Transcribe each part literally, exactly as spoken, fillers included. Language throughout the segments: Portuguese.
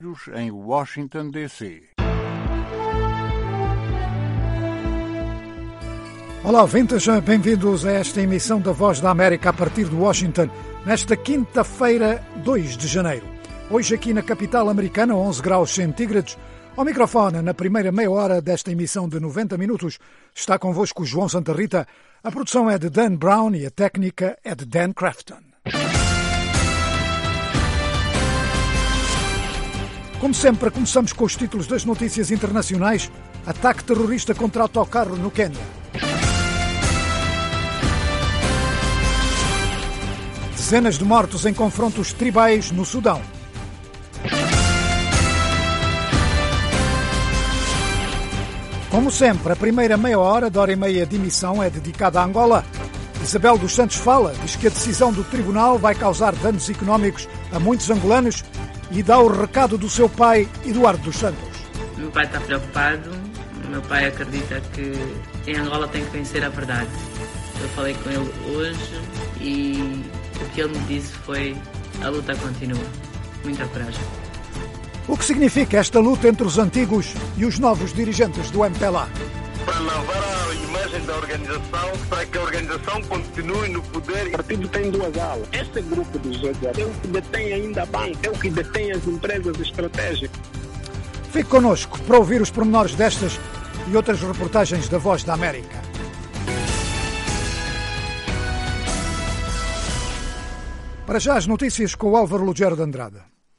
em Washington, D C Olá, ouvintes, bem-vindos a esta emissão da Voz da América a partir de Washington, nesta quinta-feira, dois de janeiro. Hoje aqui na capital americana, onze graus centígrados. Ao microfone, na primeira meia hora desta emissão de noventa minutos, está convosco João Santa Rita. A produção é de Dan Brown e a técnica é de Dan Crafton. Como sempre, começamos com os títulos das notícias internacionais. Ataque terrorista contra autocarro no Quênia. Dezenas de mortos em confrontos tribais no Sudão. Como sempre, a primeira meia hora da hora e meia de emissão é dedicada a Angola. Isabel dos Santos fala, diz que a decisão do tribunal vai causar danos económicos a muitos angolanos e dá o recado do seu pai, Eduardo dos Santos. O meu pai está preocupado, o meu pai acredita que em Angola tem que vencer a verdade. Eu falei com ele hoje e o que ele me disse foi: a luta continua. Muita coragem. O que significa esta luta entre os antigos e os novos dirigentes do M P L A? Para lavar a imagem da organização, para que a organização continue no poder. O partido tem duas alas. Este grupo dos G é o que detém ainda a banca, é o que detém as empresas estratégicas. Fique connosco para ouvir os pormenores destas e outras reportagens da Voz da América. Para já as notícias com o Álvaro Lugero de Andrade.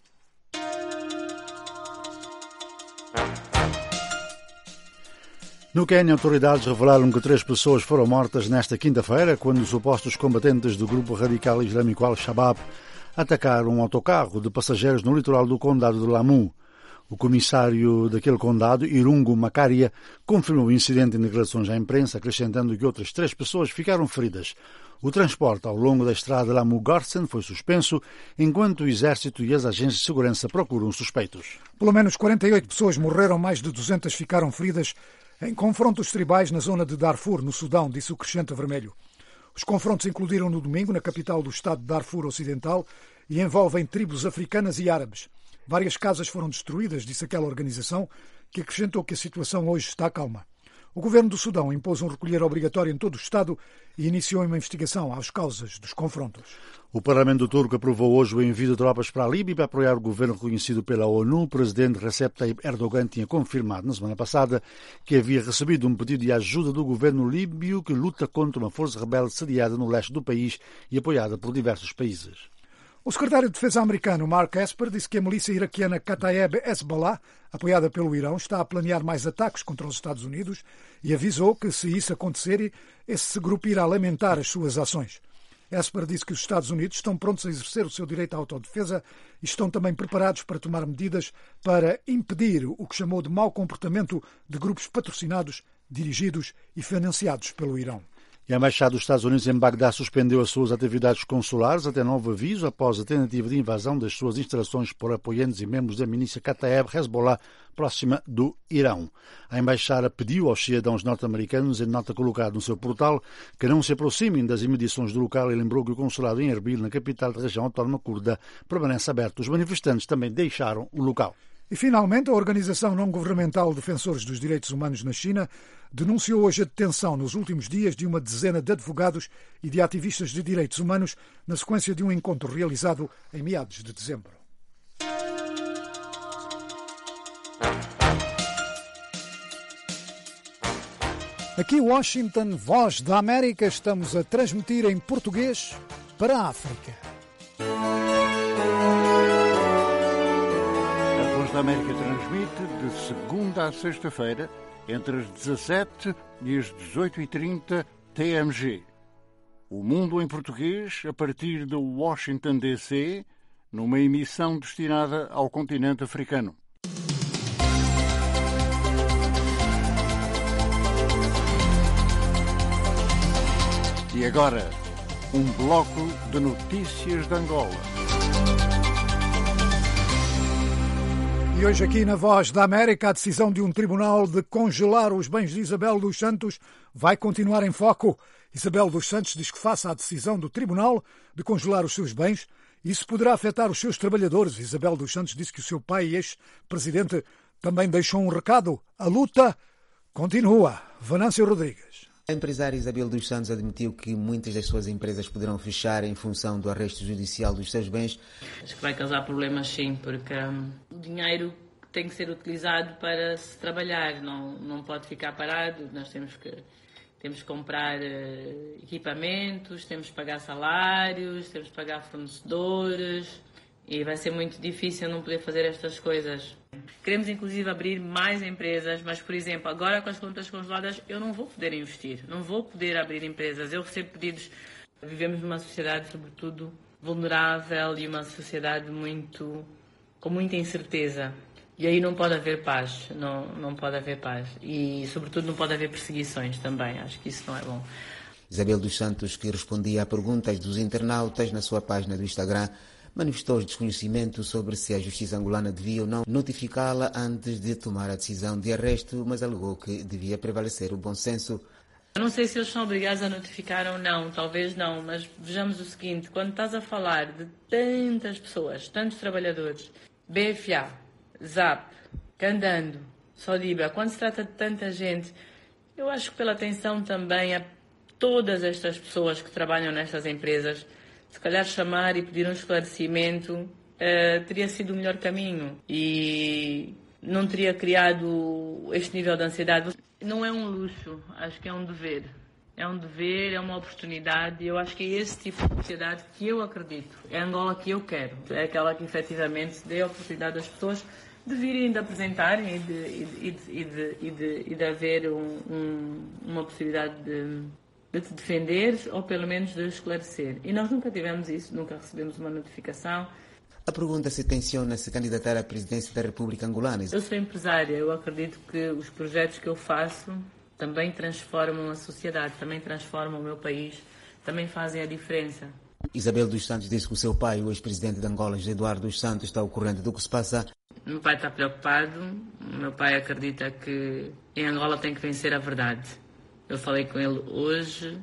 No Quênia, autoridades revelaram que três pessoas foram mortas nesta quinta-feira quando os supostos combatentes do grupo radical islâmico Al-Shabaab atacaram um autocarro de passageiros no litoral do condado de Lamu. O comissário daquele condado, Irungu Makaria, confirmou o incidente em declarações à imprensa, acrescentando que outras três pessoas ficaram feridas. O transporte ao longo da estrada Lamu-Gorsen foi suspenso, enquanto o Exército e as agências de segurança procuram suspeitos. Pelo menos quarenta e oito pessoas morreram, mais de duzentas ficaram feridas em confrontos tribais na zona de Darfur, no Sudão, disse o Crescente Vermelho. Os confrontos incluíram no domingo na capital do estado de Darfur Ocidental e envolvem tribos africanas e árabes. Várias casas foram destruídas, disse aquela organização, que acrescentou que a situação hoje está calma. O governo do Sudão impôs um recolher obrigatório em todo o estado e iniciou uma investigação às causas dos confrontos. O Parlamento turco aprovou hoje o envio de tropas para a Líbia para apoiar o governo reconhecido pela ONU. O presidente Recep Tayyip Erdogan tinha confirmado na semana passada que havia recebido um pedido de ajuda do governo líbio que luta contra uma força rebelde sediada no leste do país e apoiada por diversos países. O secretário de Defesa americano, Mark Esper, disse que a milícia iraquiana Kataeb Hezbollah, apoiada pelo Irão, está a planear mais ataques contra os Estados Unidos e avisou que, se isso acontecer, esse grupo irá lamentar as suas ações. Esper disse que os Estados Unidos estão prontos a exercer o seu direito à autodefesa e estão também preparados para tomar medidas para impedir o que chamou de mau comportamento de grupos patrocinados, dirigidos e financiados pelo Irão. E a Embaixada dos Estados Unidos em Bagdá suspendeu as suas atividades consulares até novo aviso após a tentativa de invasão das suas instalações por apoiantes e membros da milícia Kataeb Hezbollah próxima do Irão. A Embaixada pediu aos cidadãos norte-americanos, em nota colocada no seu portal, que não se aproximem das imediações do local e lembrou que o consulado em Erbil, na capital da região autónoma curda, permanece aberto. Os manifestantes também deixaram o local. E, finalmente, a Organização Não-Governamental Defensores dos Direitos Humanos na China denunciou hoje a detenção nos últimos dias de uma dezena de advogados e de ativistas de direitos humanos na sequência de um encontro realizado em meados de dezembro. Aqui Washington, Voz da América, estamos a transmitir em português para a África. A Voz da América transmite de segunda a sexta-feira, entre as dezassete e as dezoito e trinta T M G. O Mundo em Português, a partir de Washington, D C, numa emissão destinada ao continente africano. E agora, um bloco de notícias de Angola. E hoje aqui na Voz da América, a decisão de um tribunal de congelar os bens de Isabel dos Santos vai continuar em foco. Isabel dos Santos diz que, face à decisão do tribunal de congelar os seus bens, Isso poderá afetar os seus trabalhadores. Isabel dos Santos disse que o seu pai e ex-presidente também deixou um recado. A luta continua. Venâncio Rodrigues. A empresária Isabel dos Santos admitiu que muitas das suas empresas poderão fechar em função do arresto judicial dos seus bens. Acho que vai causar problemas, sim, porque hum, o dinheiro tem que ser utilizado para se trabalhar, não, não pode ficar parado. Nós temos que, temos que comprar uh, equipamentos, temos que pagar salários, temos que pagar fornecedores e vai ser muito difícil não poder fazer estas coisas. Queremos inclusive abrir mais empresas, mas, por exemplo, agora com as contas congeladas eu não vou poder investir, não vou poder abrir empresas. Eu recebo pedidos. Vivemos numa sociedade, sobretudo, vulnerável e uma sociedade muito, com muita incerteza. E aí não pode haver paz, não, não pode haver paz. E, sobretudo, não pode haver perseguições também. Acho que isso não é bom. Isabel dos Santos, que respondia a perguntas dos internautas na sua página do Instagram, manifestou desconhecimento sobre se a justiça angolana devia ou não notificá-la antes de tomar a decisão de arresto, mas alegou que devia prevalecer o bom senso. Eu não sei se eles são obrigados a notificar ou não, talvez não, mas vejamos o seguinte, quando estás a falar de tantas pessoas, tantos trabalhadores, B F A, Zap, Candando, Sodiba, quando se trata de tanta gente, eu acho que pela atenção também a todas estas pessoas que trabalham nestas empresas, se calhar chamar e pedir um esclarecimento uh, teria sido o melhor caminho e não teria criado este nível de ansiedade. Não é um luxo, acho que é um dever. É um dever, é uma oportunidade e eu acho que é esse tipo de sociedade que eu acredito. É a Angola que eu quero. É aquela que efetivamente dê a oportunidade às pessoas de virem de apresentarem e de, e de, e de, e de, e de haver um, um, uma possibilidade de... de te defender ou pelo menos de esclarecer. E nós nunca tivemos isso, nunca recebemos uma notificação. A pergunta se tenciona se candidatar à presidência da República Angolana. Eu sou empresária, eu acredito que os projetos que eu faço também transformam a sociedade, também transformam o meu país, também fazem a diferença. Isabel dos Santos disse que o seu pai, o ex-presidente de Angola, José Eduardo dos Santos, está ao corrente do que se passa. Meu pai está preocupado, meu pai acredita que em Angola tem que vencer a verdade. Eu falei com ele hoje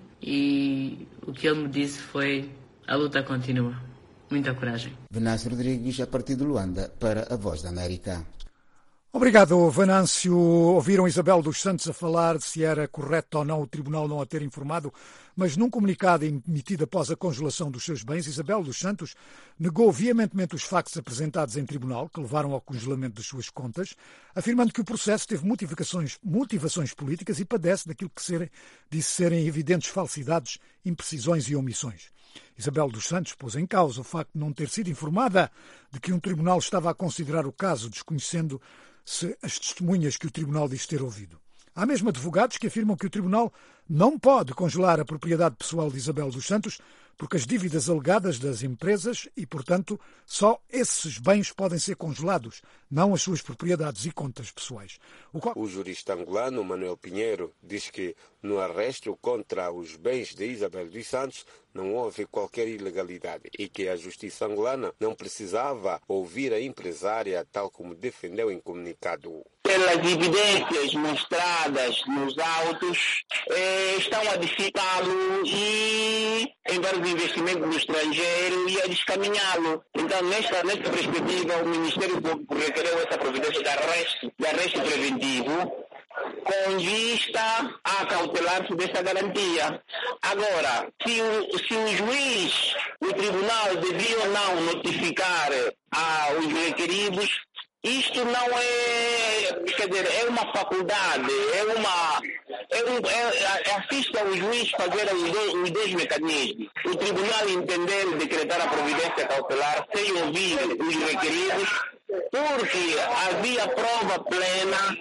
e o que ele me disse foi: a luta continua. Muita coragem. Venâncio Rodrigues, a partir de Luanda, para a Voz da América. Obrigado, Venâncio. Ouviram Isabel dos Santos a falar de se era correto ou não o tribunal não a ter informado, mas num comunicado emitido após a congelação dos seus bens, Isabel dos Santos negou veementemente os factos apresentados em tribunal que levaram ao congelamento das suas contas, afirmando que o processo teve motivações, motivações políticas e padece daquilo que ser, disse serem evidentes falsidades, imprecisões e omissões. Isabel dos Santos pôs em causa o facto de não ter sido informada de que um tribunal estava a considerar o caso, desconhecendo-se as testemunhas que o tribunal diz ter ouvido. Há mesmo advogados que afirmam que o tribunal não pode congelar a propriedade pessoal de Isabel dos Santos porque as dívidas alegadas das empresas e, portanto, só esses bens podem ser congelados, não as suas propriedades e contas pessoais. O, qual... o jurista angolano Manuel Pinheiro diz que no arresto contra os bens de Isabel dos Santos não houve qualquer ilegalidade e que a justiça angolana não precisava ouvir a empresária, tal como defendeu em comunicado. Pelas evidências mostradas nos autos, eh, estão a dificá-lo e em vários investimentos no estrangeiro e a descaminhá-lo. Então, nesta, nesta perspectiva, o Ministério Público requereu essa providência de arresto, de arresto preventivo, com vista a cautelar-se dessa garantia. Agora, se o, se o juiz, o tribunal, devia ou não notificar aos requeridos, isto não é, quer dizer, é uma faculdade, é uma, é um, é, assiste ao juiz fazer os dois, os dois mecanismos. O tribunal entender, decretar a providência cautelar sem ouvir os requeridos, porque havia prova plena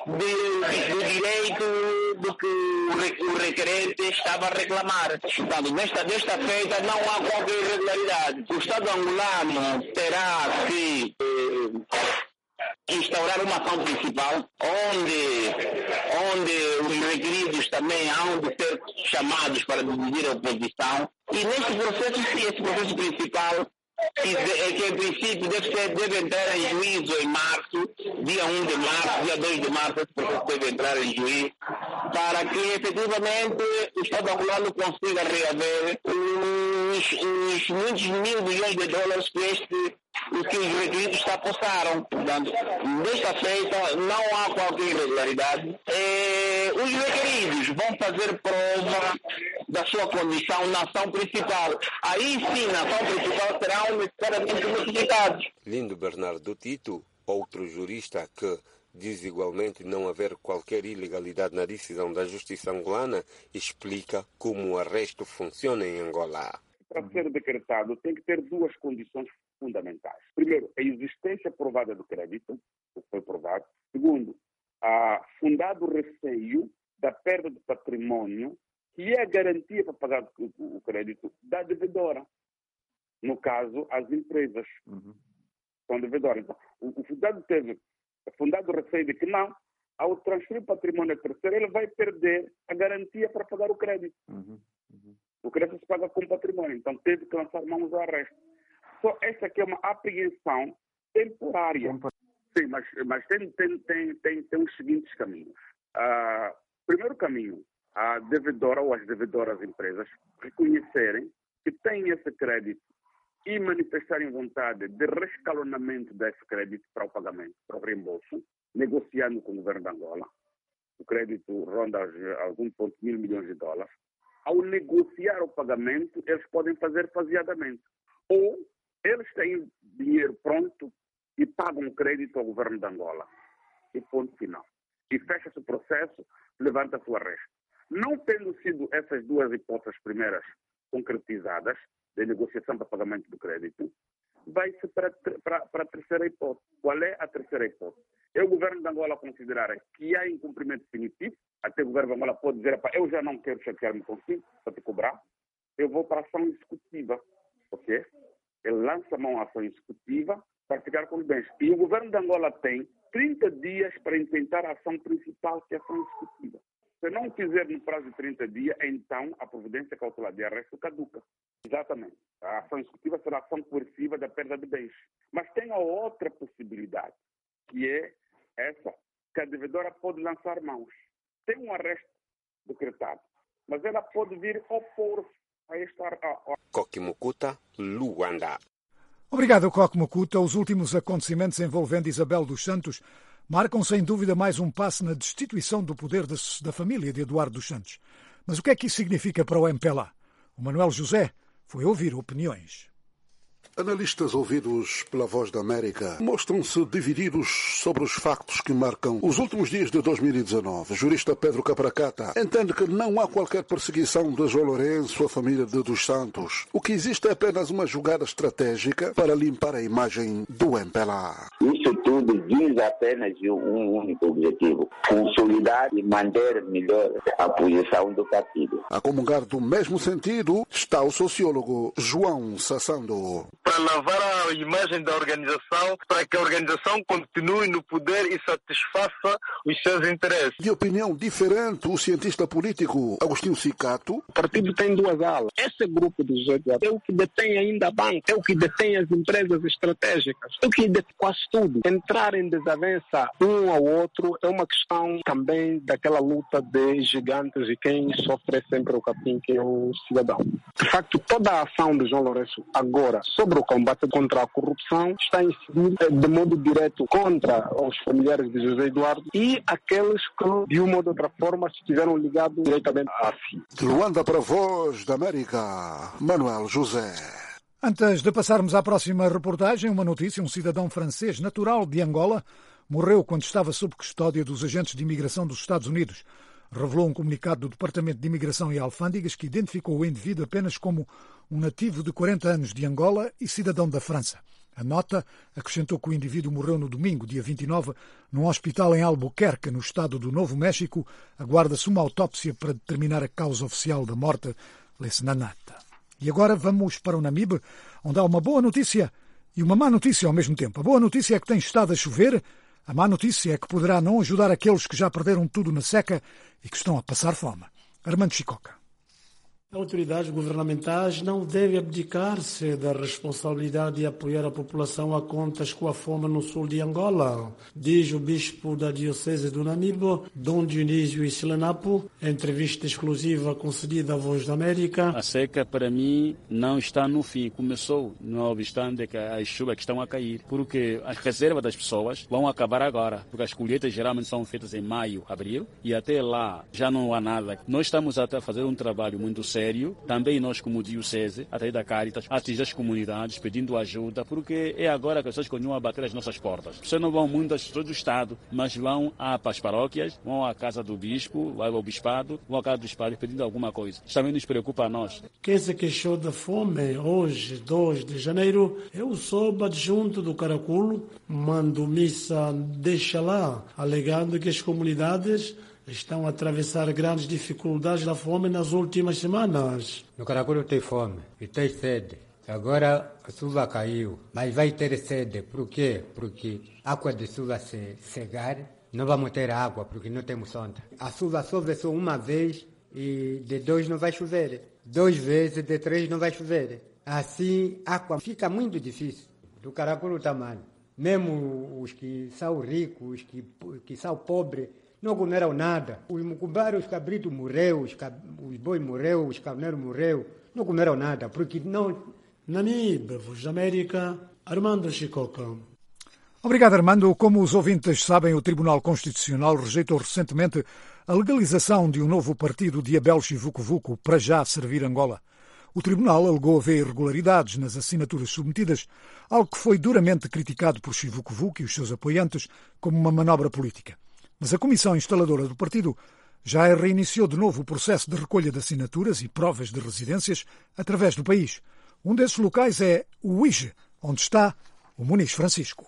de, do direito do que o requerente estava a reclamar. Portanto, nesta, desta feita não há qualquer irregularidade. O Estado angolano terá que eh, instaurar uma ação principal, onde, onde os requeridos também hão de ser chamados para dividir a oposição. E neste processo, sim, esse processo principal, que, é que em princípio deve, ser, deve entrar em juízo em março, dia um de março, dia dois de março, esse processo deve entrar em juízo, para que efetivamente o Estado angolano consiga reaver os, os muitos mil milhões de dólares que este os que os requisitos se apossaram. Portanto, desta feita não há qualquer irregularidade. É, os requeridos vão fazer prova da sua condição na ação principal. Aí sim, na ação principal serão necessariamente notificados. Lindo Bernardo Tito, outro jurista que diz igualmente não haver qualquer ilegalidade na decisão da justiça angolana, explica como o arresto funciona em Angola. Para ser decretado, tem que ter duas condições fundamentais. Primeiro, a existência provada do crédito, o que foi provado. Segundo, a fundado receio da perda de patrimônio, que é a garantia para pagar o crédito da devedora. No caso, as empresas uhum. são devedoras. Então, o fundado teve o fundado receio de que não, ao transferir o patrimônio a terceiro, ele vai perder a garantia para pagar o crédito. Uhum. Uhum. O crédito se paga com patrimônio, então teve que lançar mãos ao arresto. Só essa aqui é uma apreensão temporária. Sim, mas, mas tem, tem, tem, tem, tem os seguintes caminhos. Uh, primeiro caminho, a devedora ou as devedoras empresas reconhecerem que têm esse crédito e manifestarem vontade de rescalonamento desse crédito para o pagamento, para o reembolso, negociando com o governo de Angola. O crédito ronda aos um vírgula cinco milhões de dólares. Ao negociar o pagamento, eles podem fazer faseadamente. Ou eles têm dinheiro pronto e pagam o crédito ao governo de Angola. E ponto final. E fecha-se o processo, levanta-se o arresto. Não tendo sido essas duas hipóteses primeiras concretizadas, de negociação para pagamento do crédito, vai-se para, para, para a terceira hipótese. Qual é a terceira hipótese? É o governo de Angola considerar que há incumprimento definitivo, até o governo de Angola pode dizer, eu já não quero chatear-me consigo para te cobrar, eu vou para a ação executiva. Ok? Ele lança a mão à ação executiva para ficar com os bens. E o governo de Angola tem trinta dias para intentar a ação principal, que é a ação executiva. Se não fizer no prazo de trinta dias, então a providência cautelar de arresto caduca. Exatamente. A ação executiva será a ação coerciva da perda de bens. Mas tem a outra possibilidade, que é essa, que a devedora pode lançar mãos. Tem um arresto decretado, mas ela pode vir opor-se a esta... Koki Mukuta, Luanda. Obrigado, Koki Mukuta. Os últimos acontecimentos envolvendo Isabel dos Santos marcam sem dúvida mais um passo na destituição do poder de, da família de Eduardo dos Santos. Mas o que é que isso significa para o M P L A? O Manuel José foi ouvir opiniões. Analistas ouvidos pela Voz da América mostram-se divididos sobre os factos que marcam os últimos dias de dois mil e dezanove. O jurista Pedro Capracata entende que não há qualquer perseguição de João Lourenço, a família de Dos Santos. O que existe é apenas uma jogada estratégica para limpar a imagem do M P L A. Isso tudo diz apenas um único objetivo: consolidar e manter melhor a posição do partido. A comungar do mesmo sentido está o sociólogo João Sassando. Para lavar a imagem da organização, para que a organização continue no poder e satisfaça os seus interesses. De opinião diferente, o cientista político Agostinho Cicato. O partido tem duas alas. Esse grupo dos oito é o que detém ainda a banca, é o que detém as empresas estratégicas, é o que detém quase tudo. Entrar em desavença um ao outro é uma questão também daquela luta de gigantes e quem sofre sempre o capim, que é o cidadão. De facto, toda a ação do João Lourenço agora sobre o combate contra a corrupção está a incidir de modo direto contra os familiares de José Eduardo e aqueles que, de uma ou de outra forma, estiveram ligados diretamente a si. De Luanda para a Voz da América, Manuel José. Antes de passarmos à próxima reportagem, uma notícia: um cidadão francês natural de Angola morreu quando estava sob custódia dos agentes de imigração dos Estados Unidos. Revelou um comunicado do Departamento de Imigração e Alfândegas que identificou o indivíduo apenas como um nativo de quarenta anos de Angola e cidadão da França. A nota acrescentou que o indivíduo morreu no domingo, dia vinte e nove, num hospital em Albuquerque, no estado do Novo México. Aguarda-se uma autópsia para determinar a causa oficial da morte. Lê-se na nata. E agora vamos para o Namibe, onde há uma boa notícia e uma má notícia ao mesmo tempo. A boa notícia é que tem estado a chover. A má notícia é que poderá não ajudar aqueles que já perderam tudo na seca e que estão a passar fome. Armando Chicoca. Autoridades governamentais não devem abdicar-se da responsabilidade de apoiar a população a contas com a fome no sul de Angola, diz o bispo da Diocese do Namibe, Dom Dionísio Isilenapo, em entrevista exclusiva concedida à Voz da América. A seca, para mim, não está no fim. Começou, não obstante que as chuvas que estão a cair, porque as reservas das pessoas vão acabar agora, porque as colheitas geralmente são feitas em maio, abril, e até lá já não há nada. Nós estamos até a fazer um trabalho muito sério. Sério, também nós como Diocese, até da Caritas, atingir as comunidades pedindo ajuda, porque é agora que as pessoas continuam a bater as nossas portas. As pessoas não vão muito às pessoas do Estado, mas vão às paróquias, vão à casa do bispo, vão ao bispado, vão à casa dos padres pedindo alguma coisa. Isso também nos preocupa a nós. Quem se queixou da fome hoje, dois de janeiro, eu sou adjunto do Caraculo, mando missa deixa lá, alegando que as comunidades estão a atravessar grandes dificuldades da fome nas últimas semanas. No Caraculo tem fome e tem sede. Agora a chuva caiu, mas vai ter sede. Por quê? Porque a água de chuva se cegar, não vamos ter água, porque não temos sonda. A chuva chove só uma vez e de dois não vai chover. Duas vezes, de três não vai chover. Assim, a água fica muito difícil. Do Caraculo está mal. Mesmo os que são ricos, os que, que são pobres, não comeram nada. Os mucumbaros, os cabritos morreram, os, cab... os bois morreram, os carneiros morreram. Não comeram nada, porque não... Namibe, Voz da América, Armando Chicoca. Obrigado, Armando. Como os ouvintes sabem, o Tribunal Constitucional rejeitou recentemente a legalização de um novo partido de Abel Chivuco-Vuco para já servir Angola. O Tribunal alegou haver irregularidades nas assinaturas submetidas, algo que foi duramente criticado por Chivuco-Vuco e os seus apoiantes como uma manobra política. Mas a comissão instaladora do partido já reiniciou de novo o processo de recolha de assinaturas e provas de residências através do país. Um desses locais é o Uíge, onde está o Muniz Francisco.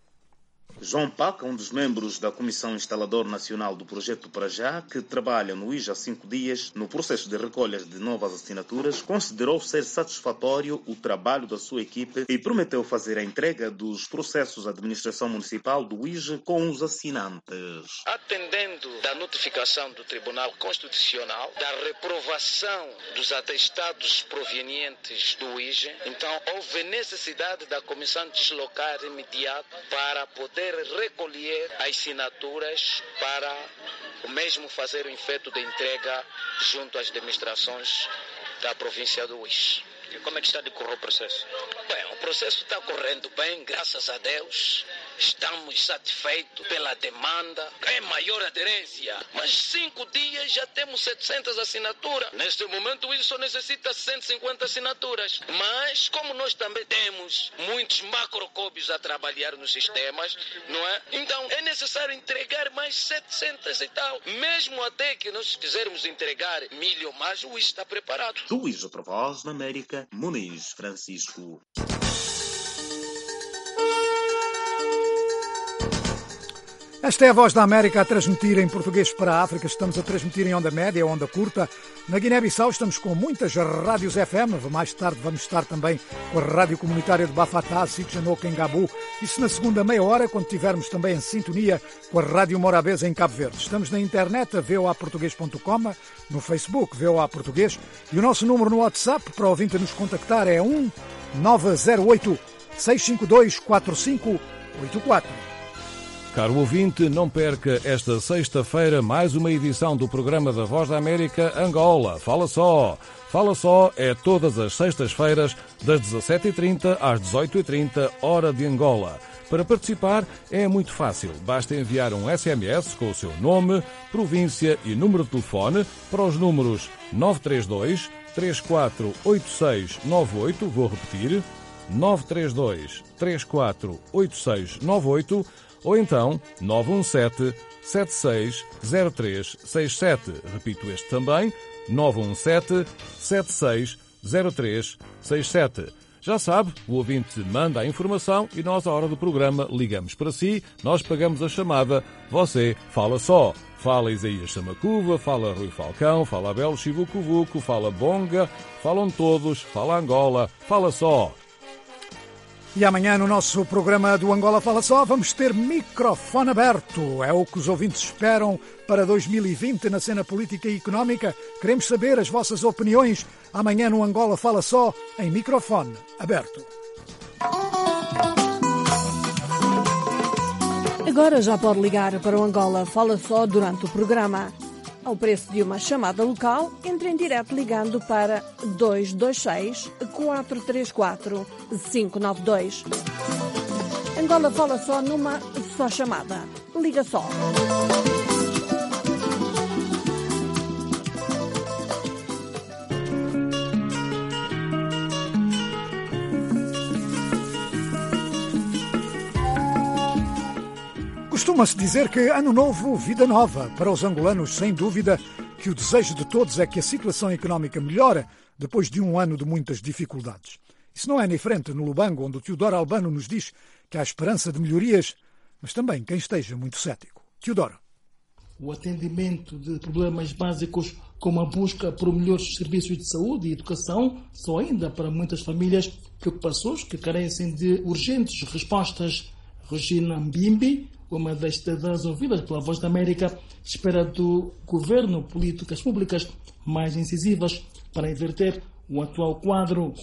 João Paca, um dos membros da Comissão Instaladora Nacional do Projeto Para Já, que trabalha no Uíge há cinco dias no processo de recolha de novas assinaturas, considerou ser satisfatório o trabalho da sua equipe e prometeu fazer a entrega dos processos à administração municipal do Uíge com os assinantes. Atendendo da notificação do Tribunal Constitucional, da reprovação dos atestados provenientes do Uíge, então houve necessidade da Comissão deslocar imediato para poder recolher as assinaturas para o mesmo fazer o efeito de entrega junto às administrações da província do Uíge. E como é que está a decorrer o processo? Bem, o processo está correndo bem, graças a Deus. Estamos satisfeitos pela demanda, é maior aderência. Mas cinco dias já temos setecentas assinaturas. Neste momento isso só necessita cento e cinquenta assinaturas. Mas como nós também temos muitos macrocóbios a trabalhar nos sistemas, não é? Então é necessário entregar mais setecentas e tal. Mesmo até que nós quisermos entregar mil ou mais, o está preparado. Do Uíge para Voz da América, Muniz Francisco. Esta é a Voz da América a transmitir em português para a África. Estamos a transmitir em onda média, onda curta. Na Guiné-Bissau estamos com muitas rádios F M. Mais tarde vamos estar também com a Rádio Comunitária de Bafatá, Sitjanoca, em Gabu. Isso na segunda meia hora, quando estivermos também em sintonia com a Rádio Morabeza, em Cabo Verde. Estamos na internet, a v o a português ponto com, no Facebook, V O A Português. E o nosso número no WhatsApp para o ouvinte nos contactar é um nove zero oito, seis cinco dois, quatro cinco oito quatro. Caro ouvinte, não perca esta sexta-feira mais uma edição do programa da Voz da América Angola. Fala só! Fala só é todas as sextas-feiras, das dezassete e trinta às dezoito e trinta, hora de Angola. Para participar é muito fácil. Basta enviar um S M S com o seu nome, província e número de telefone para os números nove três dois, três quatro oito seis nove oito, vou repetir, nove três dois, três quatro oito seis nove oito, ou então nove um sete, sete seis zero três seis sete. Repito este também, nove um sete, sete seis zero três seis sete. Já sabe, o ouvinte manda a informação e nós, à hora do programa, ligamos para si, nós pagamos a chamada, você fala só. Fala Isaías Samacuva, fala Rui Falcão, fala Abel Chivuco-Vuco, fala Bonga, falam todos, fala Angola, fala só. E amanhã no nosso programa do Angola Fala Só vamos ter microfone aberto. É o que os ouvintes esperam para dois mil e vinte na cena política e económica. Queremos saber as vossas opiniões amanhã no Angola Fala Só em microfone aberto. Agora já pode ligar para o Angola Fala Só durante o programa. Ao preço de uma chamada local, entre em direto ligando para dois dois seis, quatro três quatro, cinco nove dois. Angola Fala Só numa só chamada. Liga só. Costuma-se dizer que ano novo, vida nova. Para os angolanos, sem dúvida, que o desejo de todos é que a situação económica melhore depois de um ano de muitas dificuldades. Isso não é diferente no Lubango, onde o Teodoro Albano nos diz que há esperança de melhorias, mas também quem esteja muito cético. Teodoro. O atendimento de problemas básicos como a busca por melhores serviços de saúde e educação são ainda para muitas famílias preocupações que carecem de urgentes respostas. Regina Mbimbi, uma das cidadãs ouvidas pela Voz da América, espera do governo políticas públicas mais incisivas para inverter o atual quadro.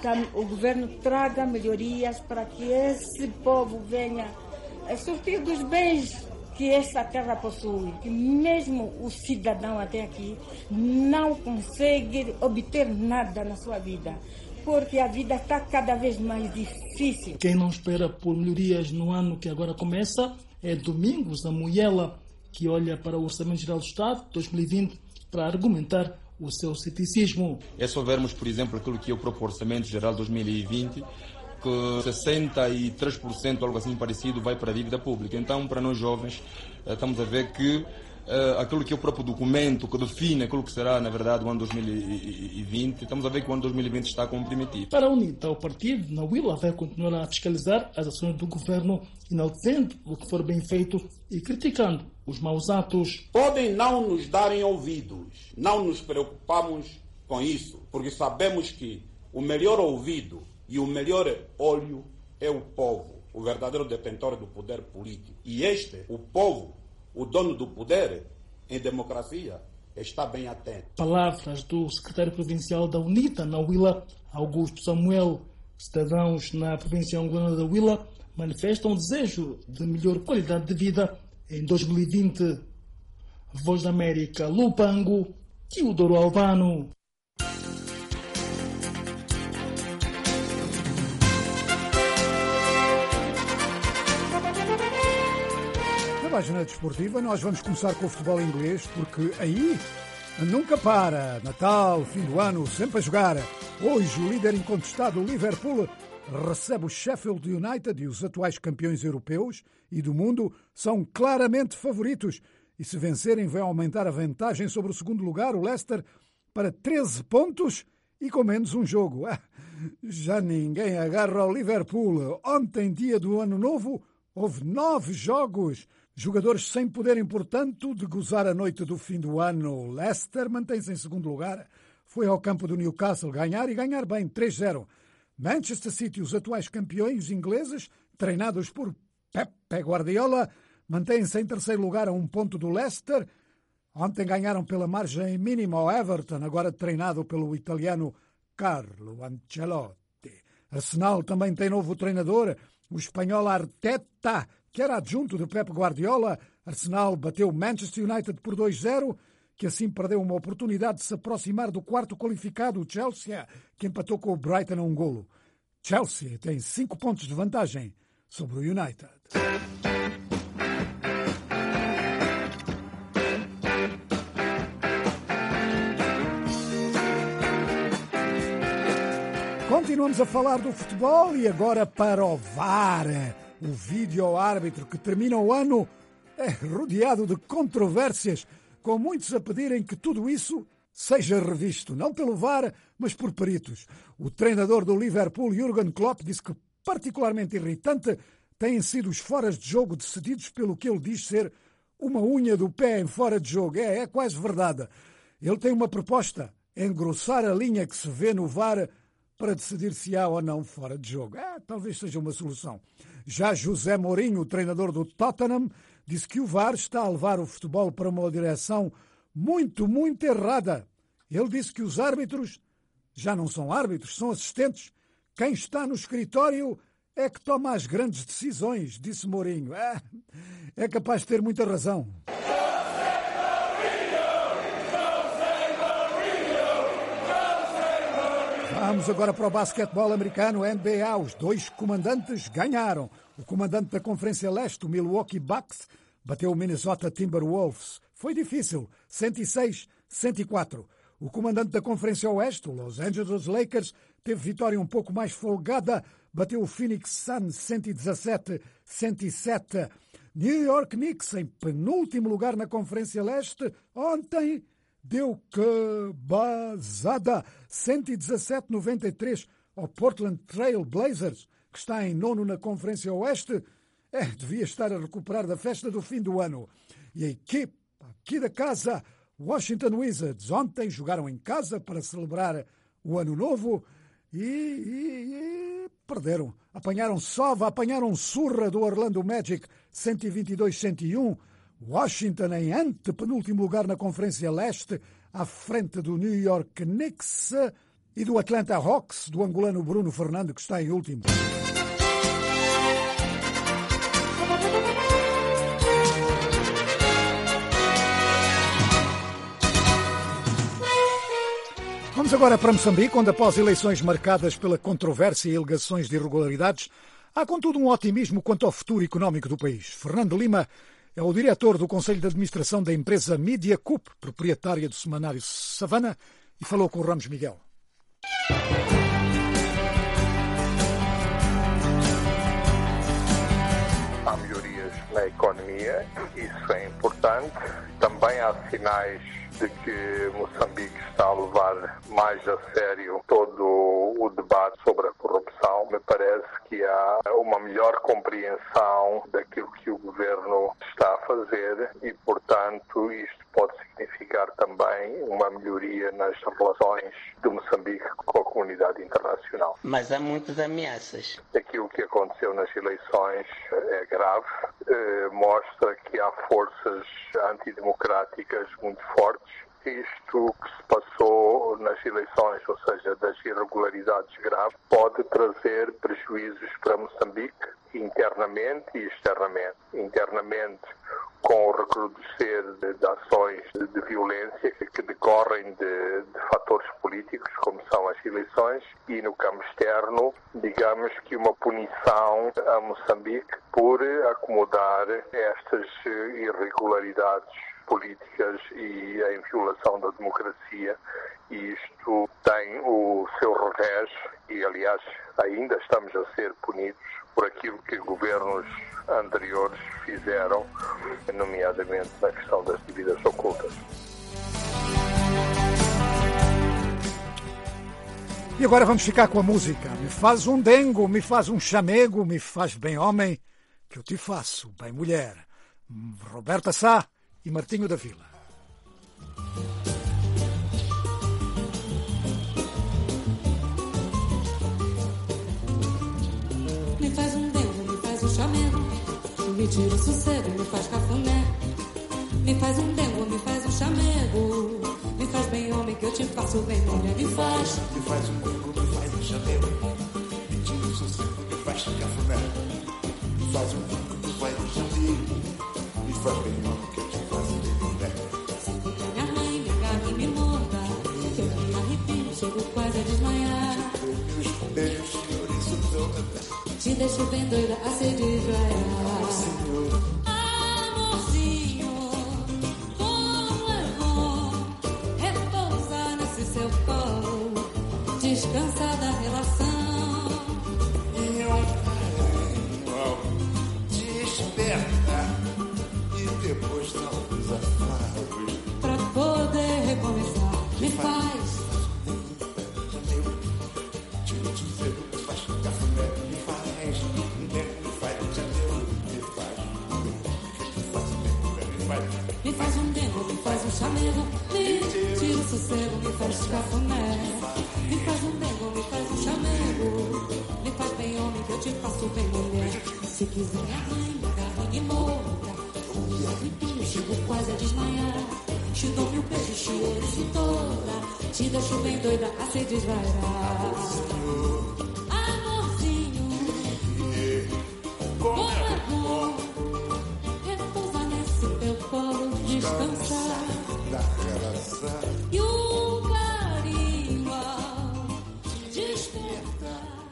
O governo traga melhorias para que esse povo venha a sortir dos bens que essa terra possui. Que mesmo o cidadão até aqui não consegue obter nada na sua vida, porque a vida está cada vez mais difícil. Quem não espera por melhorias no ano que agora começa é Domingos Amoyela, que olha para o Orçamento Geral do Estado dois mil e vinte para argumentar o seu ceticismo. É só vermos, por exemplo, aquilo que é o próprio Orçamento Geral dois mil e vinte, que sessenta e três por cento, algo assim parecido, vai para a dívida pública. Então, para nós jovens, estamos a ver que Uh, aquilo que é o próprio documento que define aquilo que será, na verdade, o ano dois mil e vinte, estamos a ver que o ano dois mil e vinte está comprometido. Para a UNITA, o partido, na Willa, vai continuar a fiscalizar as ações do governo, enaltecendo o que for bem feito e criticando os maus atos. Podem não nos darem ouvidos, não nos preocupamos com isso, porque sabemos que o melhor ouvido e o melhor olho é o povo, o verdadeiro detentor do poder político. E este, o povo, o dono do poder, em democracia, está bem atento. Palavras do secretário provincial da UNITA na Willa, Augusto Samuel. Cidadãos na província angolana da Willa manifestam um desejo de melhor qualidade de vida em dois mil e vinte. Voz da América, Lubango, Teodoro Albano. Na página desportiva nós vamos começar com o futebol inglês, porque aí nunca para. Natal, fim do ano, sempre a jogar. Hoje o líder incontestado, o Liverpool, recebe o Sheffield United e os atuais campeões europeus e do mundo são claramente favoritos. E se vencerem vai aumentar a vantagem sobre o segundo lugar, o Leicester, para treze pontos e com menos um jogo. Já ninguém agarra ao Liverpool. Ontem, dia do Ano Novo, houve nove jogos. Jogadores sem poderem, portanto, de gozar a noite do fim do ano. Leicester mantém-se em segundo lugar. Foi ao campo do Newcastle ganhar e ganhar bem, três a zero. Manchester City, os atuais campeões ingleses, treinados por Pep Guardiola, mantêm-se em terceiro lugar a um ponto do Leicester. Ontem ganharam pela margem mínima ao Everton, agora treinado pelo italiano Carlo Ancelotti. Arsenal também tem novo treinador, o espanhol Arteta, que era adjunto de Pep Guardiola. Arsenal bateu Manchester United por dois a zero, que assim perdeu uma oportunidade de se aproximar do quarto qualificado, o Chelsea, que empatou com o Brighton a um golo. Chelsea tem cinco pontos de vantagem sobre o United. Continuamos a falar do futebol e agora para o V A R. O vídeo-árbitro que termina o ano é rodeado de controvérsias, com muitos a pedirem que tudo isso seja revisto, não pelo V A R, mas por peritos. O treinador do Liverpool, Jürgen Klopp, disse que particularmente irritante têm sido os foras de jogo decididos pelo que ele diz ser uma unha do pé em fora de jogo. É, é quase verdade. Ele tem uma proposta, engrossar a linha que se vê no V A R para decidir se há ou não fora de jogo. É, talvez seja uma solução. Já José Mourinho, o treinador do Tottenham, disse que o V A R está a levar o futebol para uma direção muito, muito errada. Ele disse que os árbitros já não são árbitros, são assistentes. Quem está no escritório é que toma as grandes decisões, disse Mourinho. É, é capaz de ter muita razão. Vamos agora para o basquetebol americano, N B A. Os dois comandantes ganharam. O comandante da Conferência Leste, o Milwaukee Bucks, bateu o Minnesota Timberwolves. Foi difícil, cento e seis a cento e quatro. O comandante da Conferência Oeste, o Los Angeles Lakers, teve vitória um pouco mais folgada, bateu o Phoenix Suns cento e dezassete a cento e sete. New York Knicks, em penúltimo lugar na Conferência Leste, ontem deu cabazada, cento e dezassete a noventa e três ao Portland Trail Blazers, que está em nono na Conferência Oeste. É, devia estar a recuperar da festa do fim do ano. E a equipe aqui da casa, Washington Wizards, ontem jogaram em casa para celebrar o Ano Novo e, e, e perderam. Apanharam sova, apanharam surra do Orlando Magic, cento e vinte e dois a cento e um. Washington em antepenúltimo lugar na Conferência Leste, à frente do New York Knicks e do Atlanta Hawks, do angolano Bruno Fernando, que está em último. Vamos agora para Moçambique, onde após eleições marcadas pela controvérsia e alegações de irregularidades, há contudo um otimismo quanto ao futuro económico do país. Fernando Lima é o diretor do Conselho de Administração da empresa Media Coop, proprietária do semanário Savana, e falou com o Ramos Miguel. Há melhorias na economia, isso é importante. Também há sinais de que Moçambique está a levar mais a sério todo o debate sobre a corrupção. Me parece que há uma melhor compreensão daquilo que o governo está a fazer e, portanto, isto pode significar também uma melhoria nas relações de Moçambique com a comunidade internacional. Mas há muitas ameaças. Aquilo que aconteceu nas eleições é grave, eh, mostra que há forças antidemocráticas muito fortes. Isto que se passou nas eleições, ou seja, das irregularidades graves, pode trazer prejuízos para Moçambique internamente e externamente. Internamente, com o recrudescer de, de ações de, de violência que, que decorrem de, de fatores políticos, como são as eleições, e no campo externo, digamos que uma punição a Moçambique por acomodar estas irregularidades políticas e em violação da democracia, e isto tem o seu revés e, aliás, ainda estamos a ser punidos por aquilo que governos anteriores fizeram, nomeadamente na questão das dívidas ocultas. E agora vamos ficar com a música. Me faz um dengo, me faz um chamego, me faz bem homem, que eu te faço bem mulher. Roberta Sá e Martinho da Vila. Me faz um dengo, me faz um chamego, me tira o sossego, me faz cafuné. Me faz um dengo, me faz um chamego, me faz bem homem que eu te faço bem mulher. Me faz, me faz um dengo, me faz um chamego, me tira o sossego, me faz cafuné. Me faz um dengo, me faz um chamego, me faz bem homem que eu te faço bem mulher. Me arranhe, me agarre e me morda, que eu me arrepio, chego quase a desmaiar. Meus beijos, senhor, isso não é. Te deixo bem doida a se desvaiar. Amorzinho, como é bom repousar nesse seu colo, descansar da relação. Meu irmão, desperta e depois dá os afagos pra poder recomeçar. Me faz. Me faz um dengo, me faz um chamego, me tira o sossego, me faz cafuné. Me faz um dengo, me faz um chamego, me faz bem homem que eu te faço bem mulher. Se quiser arranha, carne moura, eu chego quase a desmaiar. Te dou mil beijos, te ouço toda, te deixo bem doida a se desvairar. Amorzinho, como é bom repousar nesse teu colo, descansar. E o carinho ao despertar.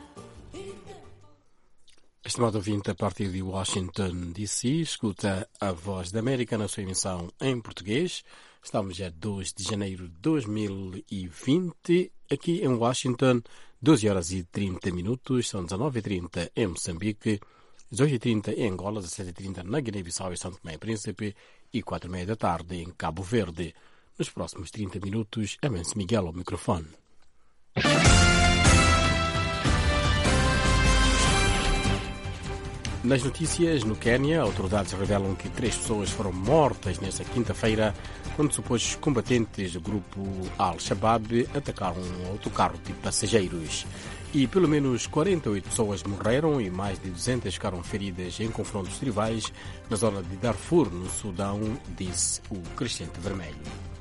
Estimado ouvinte, a partir de Washington, D C, escuta a Voz da América na sua emissão em português. Estamos a dois de janeiro de dois mil e vinte, aqui em Washington, doze horas e trinta minutos, são dezenove e trinta em Moçambique, dezoito e trinta em Angola, dezessete e trinta na Guiné-Bissau e São Tomé e Príncipe e quatro e meia da tarde em Cabo Verde. Nos próximos trinta minutos, Amancio Miguel ao microfone. Nas notícias, no Quênia, autoridades revelam que três pessoas foram mortas nesta quinta-feira quando supostos combatentes do grupo Al-Shabaab atacaram um autocarro de passageiros. E pelo menos quarenta e oito pessoas morreram e mais de duzentas ficaram feridas em confrontos tribais na zona de Darfur, no Sudão, disse o Crescente Vermelho.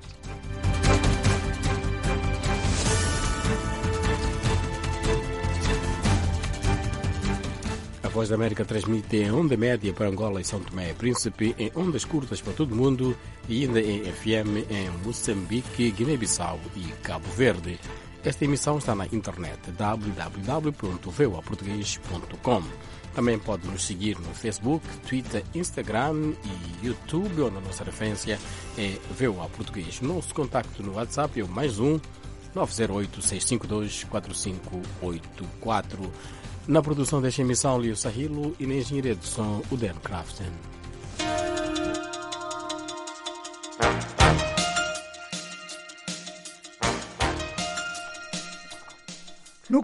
A Voz da América transmite em onda média para Angola e São Tomé e Príncipe, em ondas curtas para todo o mundo e ainda em F M em Moçambique, Guiné-Bissau e Cabo Verde. Esta emissão está na internet w w w ponto v o a português ponto com. Também pode nos seguir no Facebook, Twitter, Instagram e YouTube, onde a nossa referência é V O A Português. Nosso contacto no WhatsApp é o mais um nove zero oito, seis cinco dois, quatro cinco oito quatro. Na produção desta emissão, Leo Sahilo, e na engenharia de som, o Dan Crafton. No...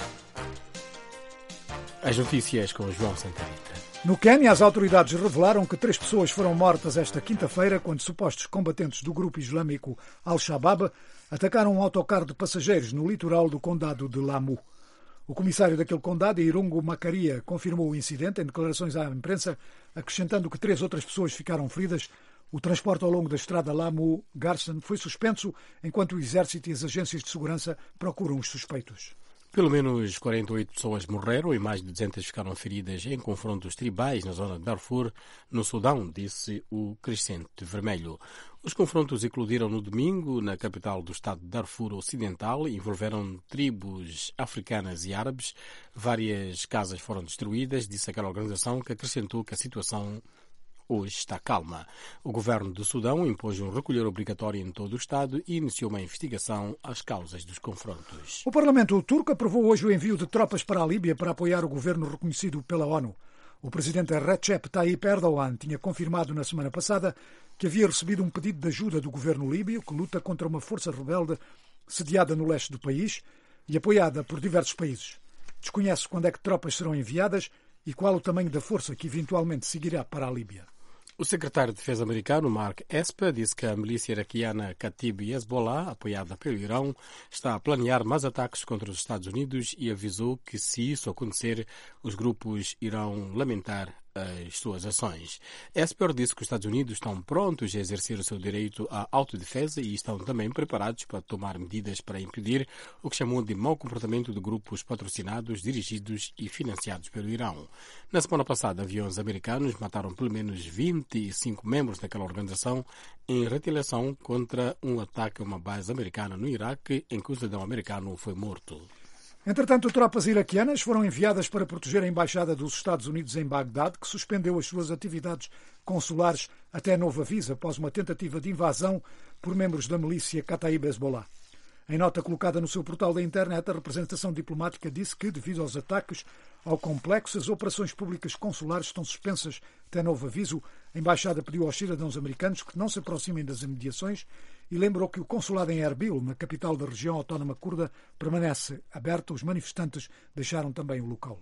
As notícias com João Santarita. No Quênia, as autoridades revelaram que três pessoas foram mortas esta quinta-feira quando supostos combatentes do grupo islâmico Al-Shabaab atacaram um autocarro de passageiros no litoral do condado de Lamu. O comissário daquele condado, Irungo Macaria, confirmou o incidente em declarações à imprensa, acrescentando que três outras pessoas ficaram feridas. O transporte ao longo da estrada Lamu-Garsen foi suspenso enquanto o exército e as agências de segurança procuram os suspeitos. Pelo menos quarenta e oito pessoas morreram e mais de duzentas ficaram feridas em confrontos tribais na zona de Darfur, no Sudão, disse o Crescente Vermelho. Os confrontos eclodiram no domingo na capital do estado de Darfur Ocidental e envolveram tribos africanas e árabes. Várias casas foram destruídas, disse aquela organização, que acrescentou que a situação hoje está calma. O governo do Sudão impôs um recolher obrigatório em todo o estado e iniciou uma investigação às causas dos confrontos. O Parlamento turco aprovou hoje o envio de tropas para a Líbia para apoiar o governo reconhecido pela ONU. O presidente Recep Tayyip Erdogan tinha confirmado na semana passada que havia recebido um pedido de ajuda do governo líbio, que luta contra uma força rebelde sediada no leste do país e apoiada por diversos países. Desconhece quando é que tropas serão enviadas e qual o tamanho da força que eventualmente seguirá para a Líbia. O secretário de Defesa americano, Mark Esper, disse que a milícia iraquiana Katib Hezbollah, apoiada pelo Irão, está a planear mais ataques contra os Estados Unidos e avisou que, se isso acontecer, os grupos irão lamentar as suas ações. Esper disse que os Estados Unidos estão prontos a exercer o seu direito à autodefesa e estão também preparados para tomar medidas para impedir o que chamou de mau comportamento de grupos patrocinados, dirigidos e financiados pelo Irão. Na semana passada, aviões americanos mataram pelo menos vinte e cinco membros daquela organização em retaliação contra um ataque a uma base americana no Iraque, em que o cidadão americano foi morto. Entretanto, tropas iraquianas foram enviadas para proteger a Embaixada dos Estados Unidos em Bagdade, que suspendeu as suas atividades consulares até novo aviso após uma tentativa de invasão por membros da milícia Kataib Hezbollah. Em nota colocada no seu portal da internet, a representação diplomática disse que, devido aos ataques ao complexo, as operações públicas consulares estão suspensas até novo aviso. A Embaixada pediu aos cidadãos americanos que não se aproximem das imediações e lembrou que o consulado em Erbil, na capital da região autónoma curda, permanece aberto. Os manifestantes deixaram também o local.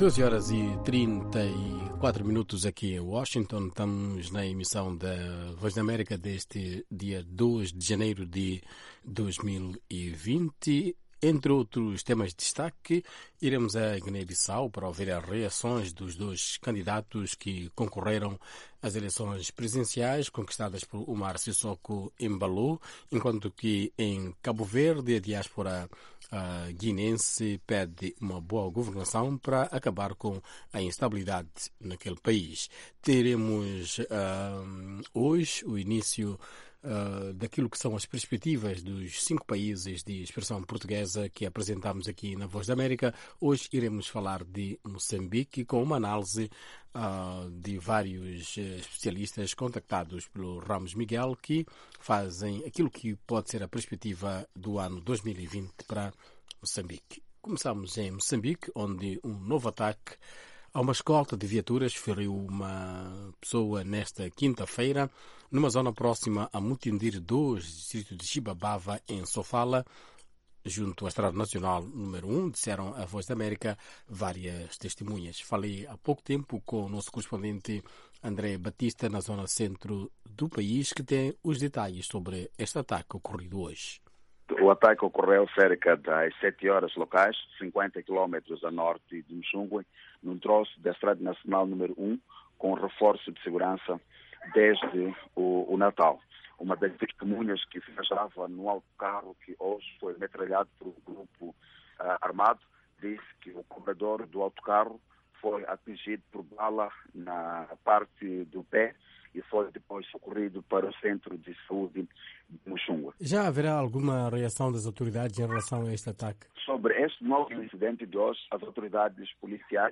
doze horas e trinta e quatro minutos aqui em Washington. Estamos na emissão da Voz da América deste dia dois de janeiro de dois mil e vinte. Entre outros temas de destaque, iremos a Guiné-Bissau para ouvir as reações dos dois candidatos que concorreram às eleições presidenciais conquistadas por Umar Sissoko Embalo, enquanto que em Cabo Verde a diáspora uh, guinense pede uma boa governação para acabar com a instabilidade naquele país. Teremos uh, hoje o início Uh, daquilo que são as perspectivas dos cinco países de expressão portuguesa que apresentamos aqui na Voz da América. Hoje iremos falar de Moçambique com uma análise uh, de vários uh, especialistas contactados pelo Ramos Miguel que fazem aquilo que pode ser a perspectiva do ano dois mil e vinte para Moçambique. Começamos em Moçambique, onde um novo ataque a uma escolta de viaturas feriu uma pessoa nesta quinta-feira numa zona próxima a Mutindiri dois, distrito de Chibabava, em Sofala, junto à Estrada Nacional número um, disseram a Voz da América várias testemunhas. Falei há pouco tempo com o nosso correspondente André Batista, na zona centro do país, que tem os detalhes sobre este ataque ocorrido hoje. O ataque ocorreu cerca das sete horas locais, cinquenta quilômetros a norte de Mchungwe, num troço da Estrada Nacional número um, com reforço de segurança desde o, o Natal. Uma das testemunhas que viajava no autocarro que hoje foi metralhado por um grupo uh, armado disse que o cobrador do autocarro foi atingido por bala na parte do pé e foi depois socorrido para o centro de saúde de Mchungwe. Já haverá alguma reação das autoridades em relação a este ataque? Sobre este novo incidente de hoje, as autoridades policiais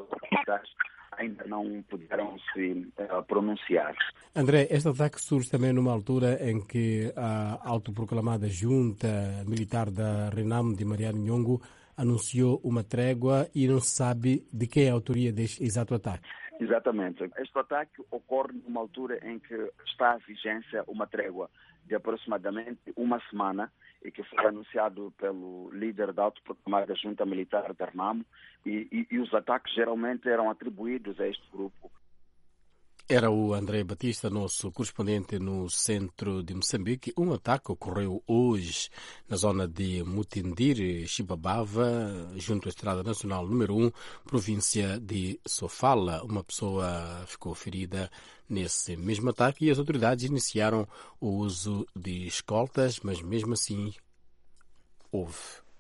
ainda não puderam se uh, pronunciar. André, este ataque surge também numa altura em que a autoproclamada junta militar da Renamo de Mariano Nhongo anunciou uma trégua e não se sabe de quem é a autoria deste exato ataque. Exatamente. Este ataque ocorre numa altura em que está à vigência uma trégua de aproximadamente uma semana e que foi anunciado pelo líder da autoproclamada junta militar da Renamo e, e, e os ataques geralmente eram atribuídos a este grupo. Era o André Batista, nosso correspondente no centro de Moçambique. Um ataque ocorreu hoje na zona de Mutindiri, Chibabava, junto à Estrada Nacional número um, província de Sofala. Uma pessoa ficou ferida nesse mesmo ataque e as autoridades iniciaram o uso de escoltas, mas mesmo assim houve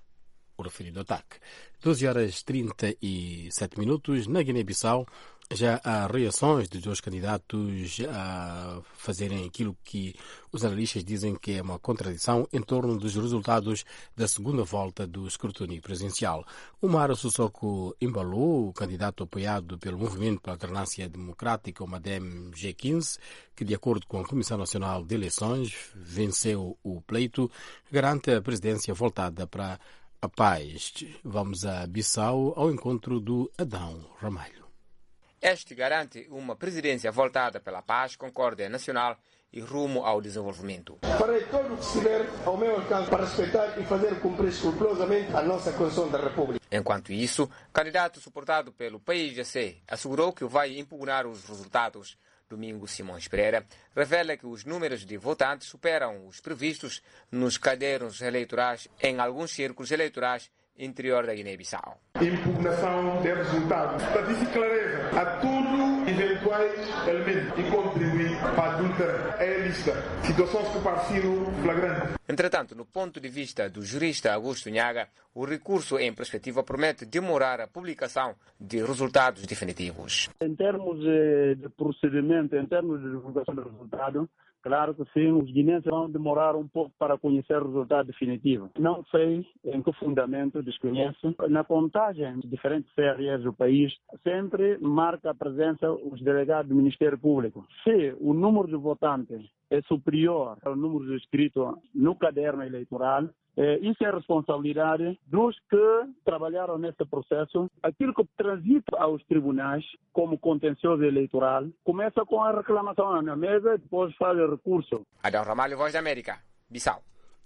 o referido ataque. doze horas e trinta e sete minutos na Guiné-Bissau. Já há reações dos dois candidatos a fazerem aquilo que os analistas dizem que é uma contradição em torno dos resultados da segunda volta do escrutínio presidencial. Umar Sissoko Embalo, o candidato apoiado pelo Movimento pela Alternância Democrática, o MADEM G quinze, que de acordo com a Comissão Nacional de Eleições venceu o pleito, garante a presidência voltada para a paz. Vamos a Bissau ao encontro do Adão Ramalho. Este garante uma presidência voltada pela paz, concórdia nacional e rumo ao desenvolvimento. Farei todo o que estiver ao meu alcance para respeitar e fazer cumprir escrupulosamente a nossa Constituição da República. Enquanto isso, o candidato suportado pelo P I G C assegurou que vai impugnar os resultados. Domingos Simões Pereira revela que os números de votantes superam os previstos nos cadernos eleitorais em alguns círculos eleitorais interior da Guiné-Bissau. Impugnação de resultados. Estatística clareza a tudo eventuais elementos e contribuir para adulterar a lista. Situações que pareciam flagrantes. Entretanto, no ponto de vista do jurista Augusto Nhaga, o recurso em perspectiva promete demorar a publicação de resultados definitivos. Em termos de procedimento, em termos de divulgação do resultado, claro que sim, os guineenses vão demorar um pouco para conhecer o resultado definitivo. Não sei em que fundamento, desconheço. Na contagem de diferentes C R Es do país, sempre marca a presença os delegados do Ministério Público. Se o número de votantes é superior ao número inscrito no caderno eleitoral, isso é responsabilidade dos que trabalharam nesse processo. Aquilo que transita aos tribunais como contencioso eleitoral começa com a reclamação na mesa e depois faz o recurso. Adão Ramalho, Voz da América, Bissau.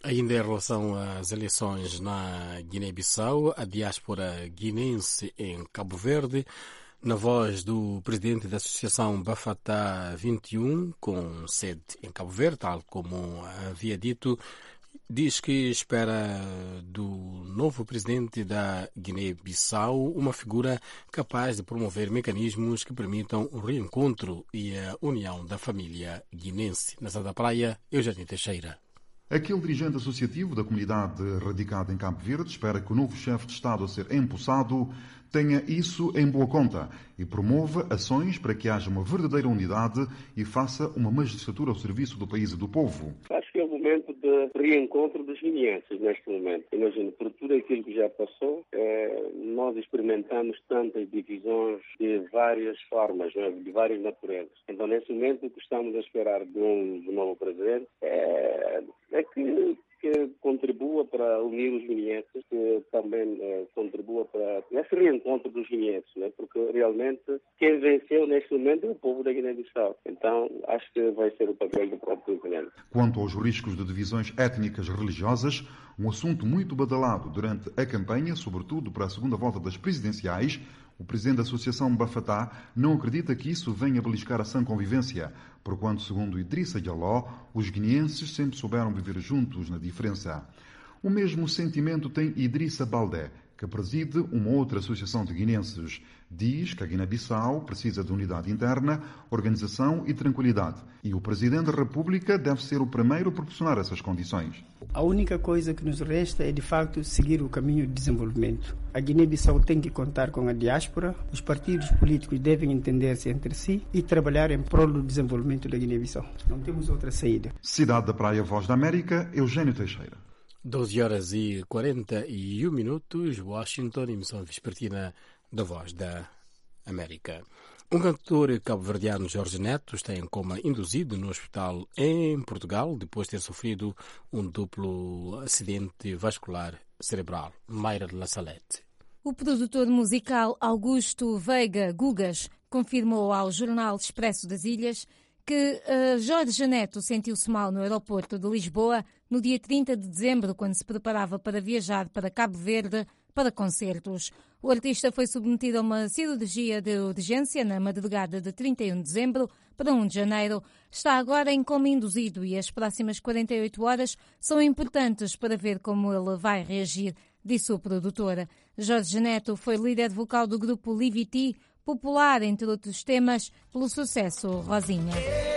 Ainda em relação às eleições na Guiné-Bissau, a diáspora guinense em Cabo Verde, na voz do presidente da Associação Bafatá vinte e um, com sede em Cabo Verde, tal como havia dito, diz que espera do novo presidente da Guiné-Bissau uma figura capaz de promover mecanismos que permitam o reencontro e a união da família guinense. Na Santa Praia, Eugênio Teixeira. Aquele dirigente associativo da comunidade radicada em Cabo Verde espera que o novo chefe de Estado a ser empossado tenha isso em boa conta e promova ações para que haja uma verdadeira unidade e faça uma magistratura ao serviço do país e do povo. Acho que é o momento de reencontro dos guineenses neste momento. Imagino, por tudo aquilo que já passou, é, nós experimentamos tantas divisões de várias formas, né, de várias naturezas. Então, neste momento, o que estamos a esperar de um, de um novo presidente é, é que que contribua para unir os guineenses, que também eh, contribua para esse reencontro dos guineenses, né? Porque realmente quem venceu neste momento é o povo da Guiné-Bissau. Então, acho que vai ser o papel do próprio presidente. Quanto aos riscos de divisões étnicas religiosas, um assunto muito badalado durante a campanha, sobretudo para a segunda volta das presidenciais, o presidente da Associação Bafatá não acredita que isso venha beliscar a sã convivência, porquanto, segundo Idrissa Diallo, os guineenses sempre souberam viver juntos na diferença. O mesmo sentimento tem Idrissa Baldé, que preside uma outra associação de guineenses. Diz que a Guiné-Bissau precisa de unidade interna, organização e tranquilidade. E o Presidente da República deve ser o primeiro a proporcionar essas condições. A única coisa que nos resta é, de facto, seguir o caminho de desenvolvimento. A Guiné-Bissau tem que contar com a diáspora, os partidos políticos devem entender-se entre si e trabalhar em prol do desenvolvimento da Guiné-Bissau. Não temos outra saída. Cidade da Praia, Voz da América, Eugênio Teixeira. doze horas e quarenta e um minutos, Washington, emissão vespertina da Voz da América. Um cantor cabo-verdiano, Jorge Neto, está em coma induzido no hospital em Portugal, depois de ter sofrido um duplo acidente vascular cerebral. Mayra de La Salete. O produtor musical Augusto Veiga Gugas confirmou ao jornal Expresso das Ilhas que uh, Jorge Neto sentiu-se mal no aeroporto de Lisboa no dia trinta de dezembro, quando se preparava para viajar para Cabo Verde para concertos. O artista foi submetido a uma cirurgia de urgência na madrugada de trinta e um de dezembro para um de janeiro. Está agora em coma induzido e as próximas quarenta e oito horas são importantes para ver como ele vai reagir, disse o produtor. Jorge Neto foi líder vocal do grupo Liviti, popular, entre outros temas, pelo sucesso Rosinha.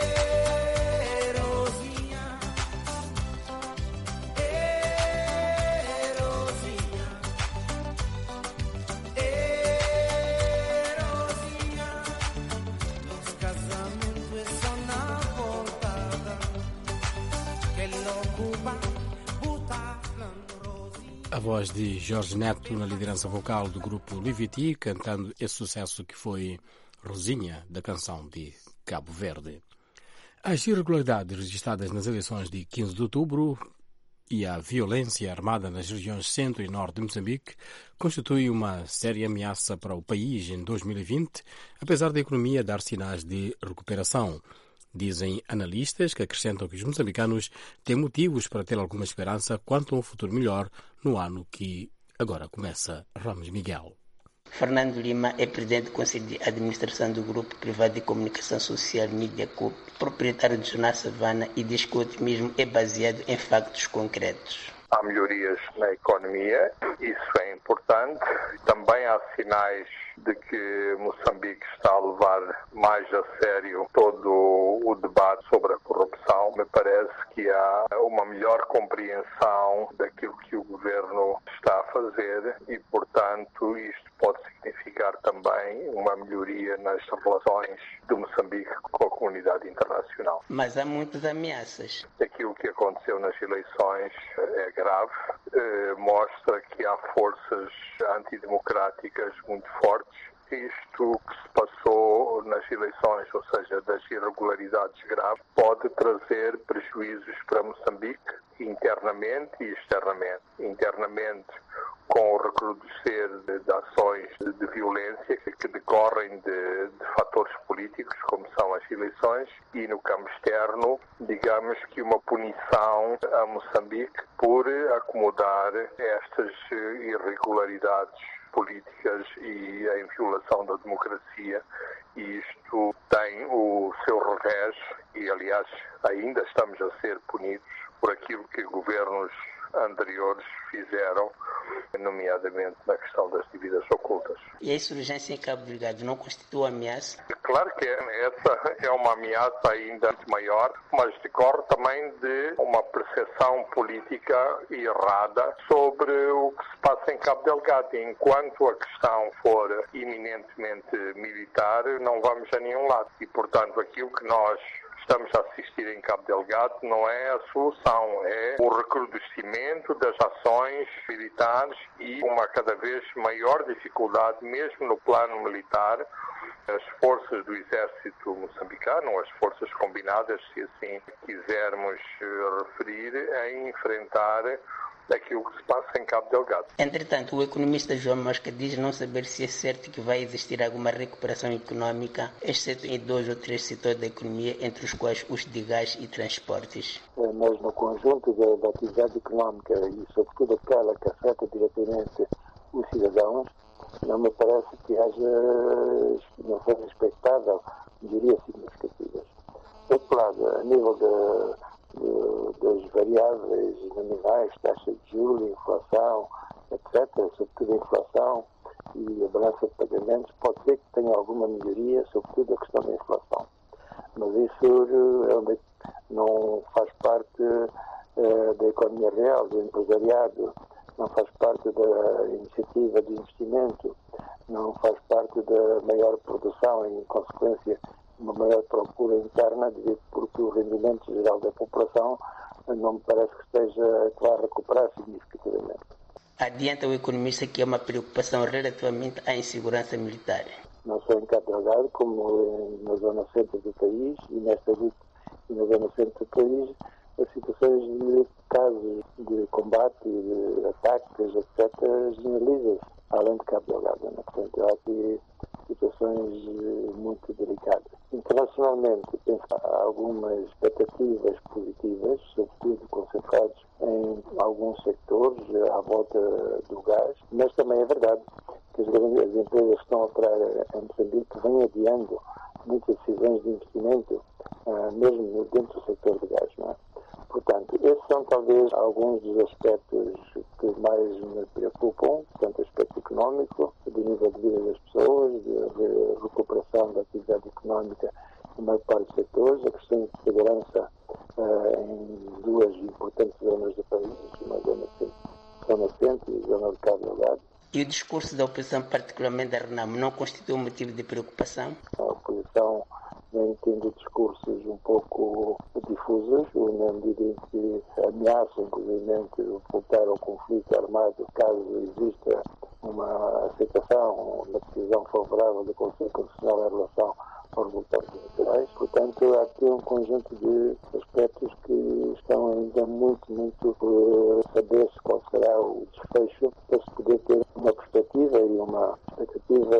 A voz de Jorge Neto na liderança vocal do grupo Liviti, cantando esse sucesso que foi Rosinha, da canção de Cabo Verde. As irregularidades registradas nas eleições de quinze de outubro e a violência armada nas regiões centro e norte de Moçambique constituem uma séria ameaça para o país em dois mil e vinte, apesar da economia dar sinais de recuperação. Dizem analistas que acrescentam que os moçambicanos têm motivos para ter alguma esperança quanto a um futuro melhor no ano que agora começa. Ramos Miguel. Fernando Lima é presidente do Conselho de Administração do Grupo Privado de Comunicação Social Media Coop, proprietário do jornal Savana, e diz que o otimismo é baseado em factos concretos. Há melhorias na economia, isso é importante. Também há sinais de que Moçambique está a levar mais a sério todo o debate sobre a corrupção. Me parece que há uma melhor compreensão daquilo que o governo está a fazer e, portanto, isto pode significar também uma melhoria nas relações de Moçambique com a comunidade internacional. Mas há muitas ameaças. Aquilo que aconteceu nas eleições é grave, eh, mostra que há forças antidemocráticas muito fortes. Isto que se passou nas eleições, ou seja, das irregularidades graves, pode trazer prejuízos para Moçambique internamente e externamente. Internamente, com o recrudescer de, de ações de, de violência que, que decorrem de, de fatores políticos, como são as eleições, e no campo externo, digamos que uma punição a Moçambique por acomodar estas irregularidades políticas e em violação da democracia, e isto tem o seu revés e, aliás, ainda estamos a ser punidos por aquilo que governos anteriores fizeram, nomeadamente na questão das dívidas ocultas. E a insurgência em Cabo Delgado não constitui ameaça? Claro que essa é uma ameaça ainda maior, mas decorre também de uma percepção política errada sobre o que se passa em Cabo Delgado. Enquanto a questão for eminentemente militar, não vamos a nenhum lado. E, portanto, aquilo que nós estamos a assistir em Cabo Delgado não é a solução, é o recrudescimento das ações militares e uma cada vez maior dificuldade, mesmo no plano militar. As forças do exército moçambicano, as forças combinadas, se assim quisermos referir, em enfrentar daquilo que se passa em Cabo Delgado. Entretanto, o economista João Mosca diz não saber se é certo que vai existir alguma recuperação econômica, exceto em dois ou três setores da economia, entre os quais os de gás e transportes. Mas no conjunto da, da atividade econômica e sobretudo aquela que afeta diretamente os cidadãos, não me parece que haja, não seja expectável, melhorias significativas. Por outro lado, a nível de De, das variáveis nominais, taxa de juros, inflação, etcétera, sobretudo a inflação e a balança de pagamentos, pode ser que tenha alguma melhoria, sobretudo a questão da inflação. Mas isso realmente não faz parte uh, da economia real, do empresariado, não faz parte da iniciativa de investimento, não faz parte da maior produção e, em consequência, uma maior procura interna, devido porque o rendimento geral da população não me parece que esteja a recuperar significativamente. Adianta o economista que é uma preocupação relativamente à insegurança militar? Não só em Cabo Delgado, como na zona centro do país, e nesta luta e na zona centro do país, as situações de casos de combate, de ataques, etcétera, generalizam-se, além de Cabo Delgado. Né? Portanto, há aqui situações muito delicadas. Internacionalmente, penso que há algumas expectativas positivas, sobretudo concentradas em alguns sectores à volta do gás, mas também é verdade que as, as empresas que estão a operar em Moçambique vêm adiando muitas decisões de investimento, uh, mesmo dentro do setor do gás. Não é? Portanto, esses são talvez alguns dos aspectos que mais me preocupam, tanto o aspecto económico, do nível de vida das pessoas, de recuperação da atividade económica em maior parte dos setores, a questão de segurança uh, em duas importantes zonas do país, uma zona centro, zona centro e zona de Cabo Delgado. E o discurso da oposição, particularmente da RENAMO, não constitui um motivo de preocupação? A oposição vem tendo discursos um pouco difusos, na medida em que ameaçam, inclusive, voltar ao conflito armado caso exista uma aceitação, uma decisão favorável do Conselho Constitucional em relação aos resultados eleitorais. Portanto, há aqui um conjunto de aspectos que estão ainda muito, muito por saber-se qual será o desfecho para se poder ter uma perspectiva e uma expectativa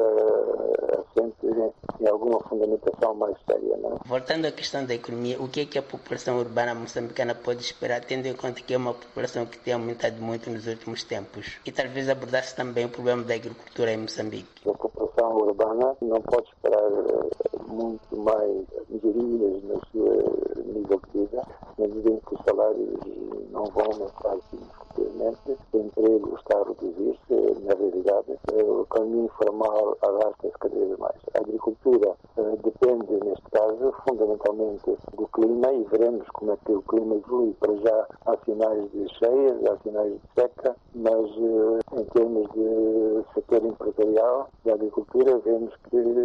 assente em alguma fundamentação mais séria. Não é? Voltando à questão da economia, o que é que a população urbana moçambicana pode esperar, tendo em conta que é uma população que tem aumentado muito nos últimos tempos? E talvez abordasse também o problema da agricultura em Moçambique. A população urbana não pode esperar muito mais melhorias no seu nível de vida, na medida em que os salários não vão aumentar significativamente, o emprego está a reduzir-se, na realidade, a economia informal arrasta-se cada vez mais. A agricultura uh, depende, neste caso, fundamentalmente do clima, e veremos como é que o clima evolui. Para já há sinais de cheias, há sinais de seca, mas uh, em termos de setor empresarial da agricultura, vemos que existe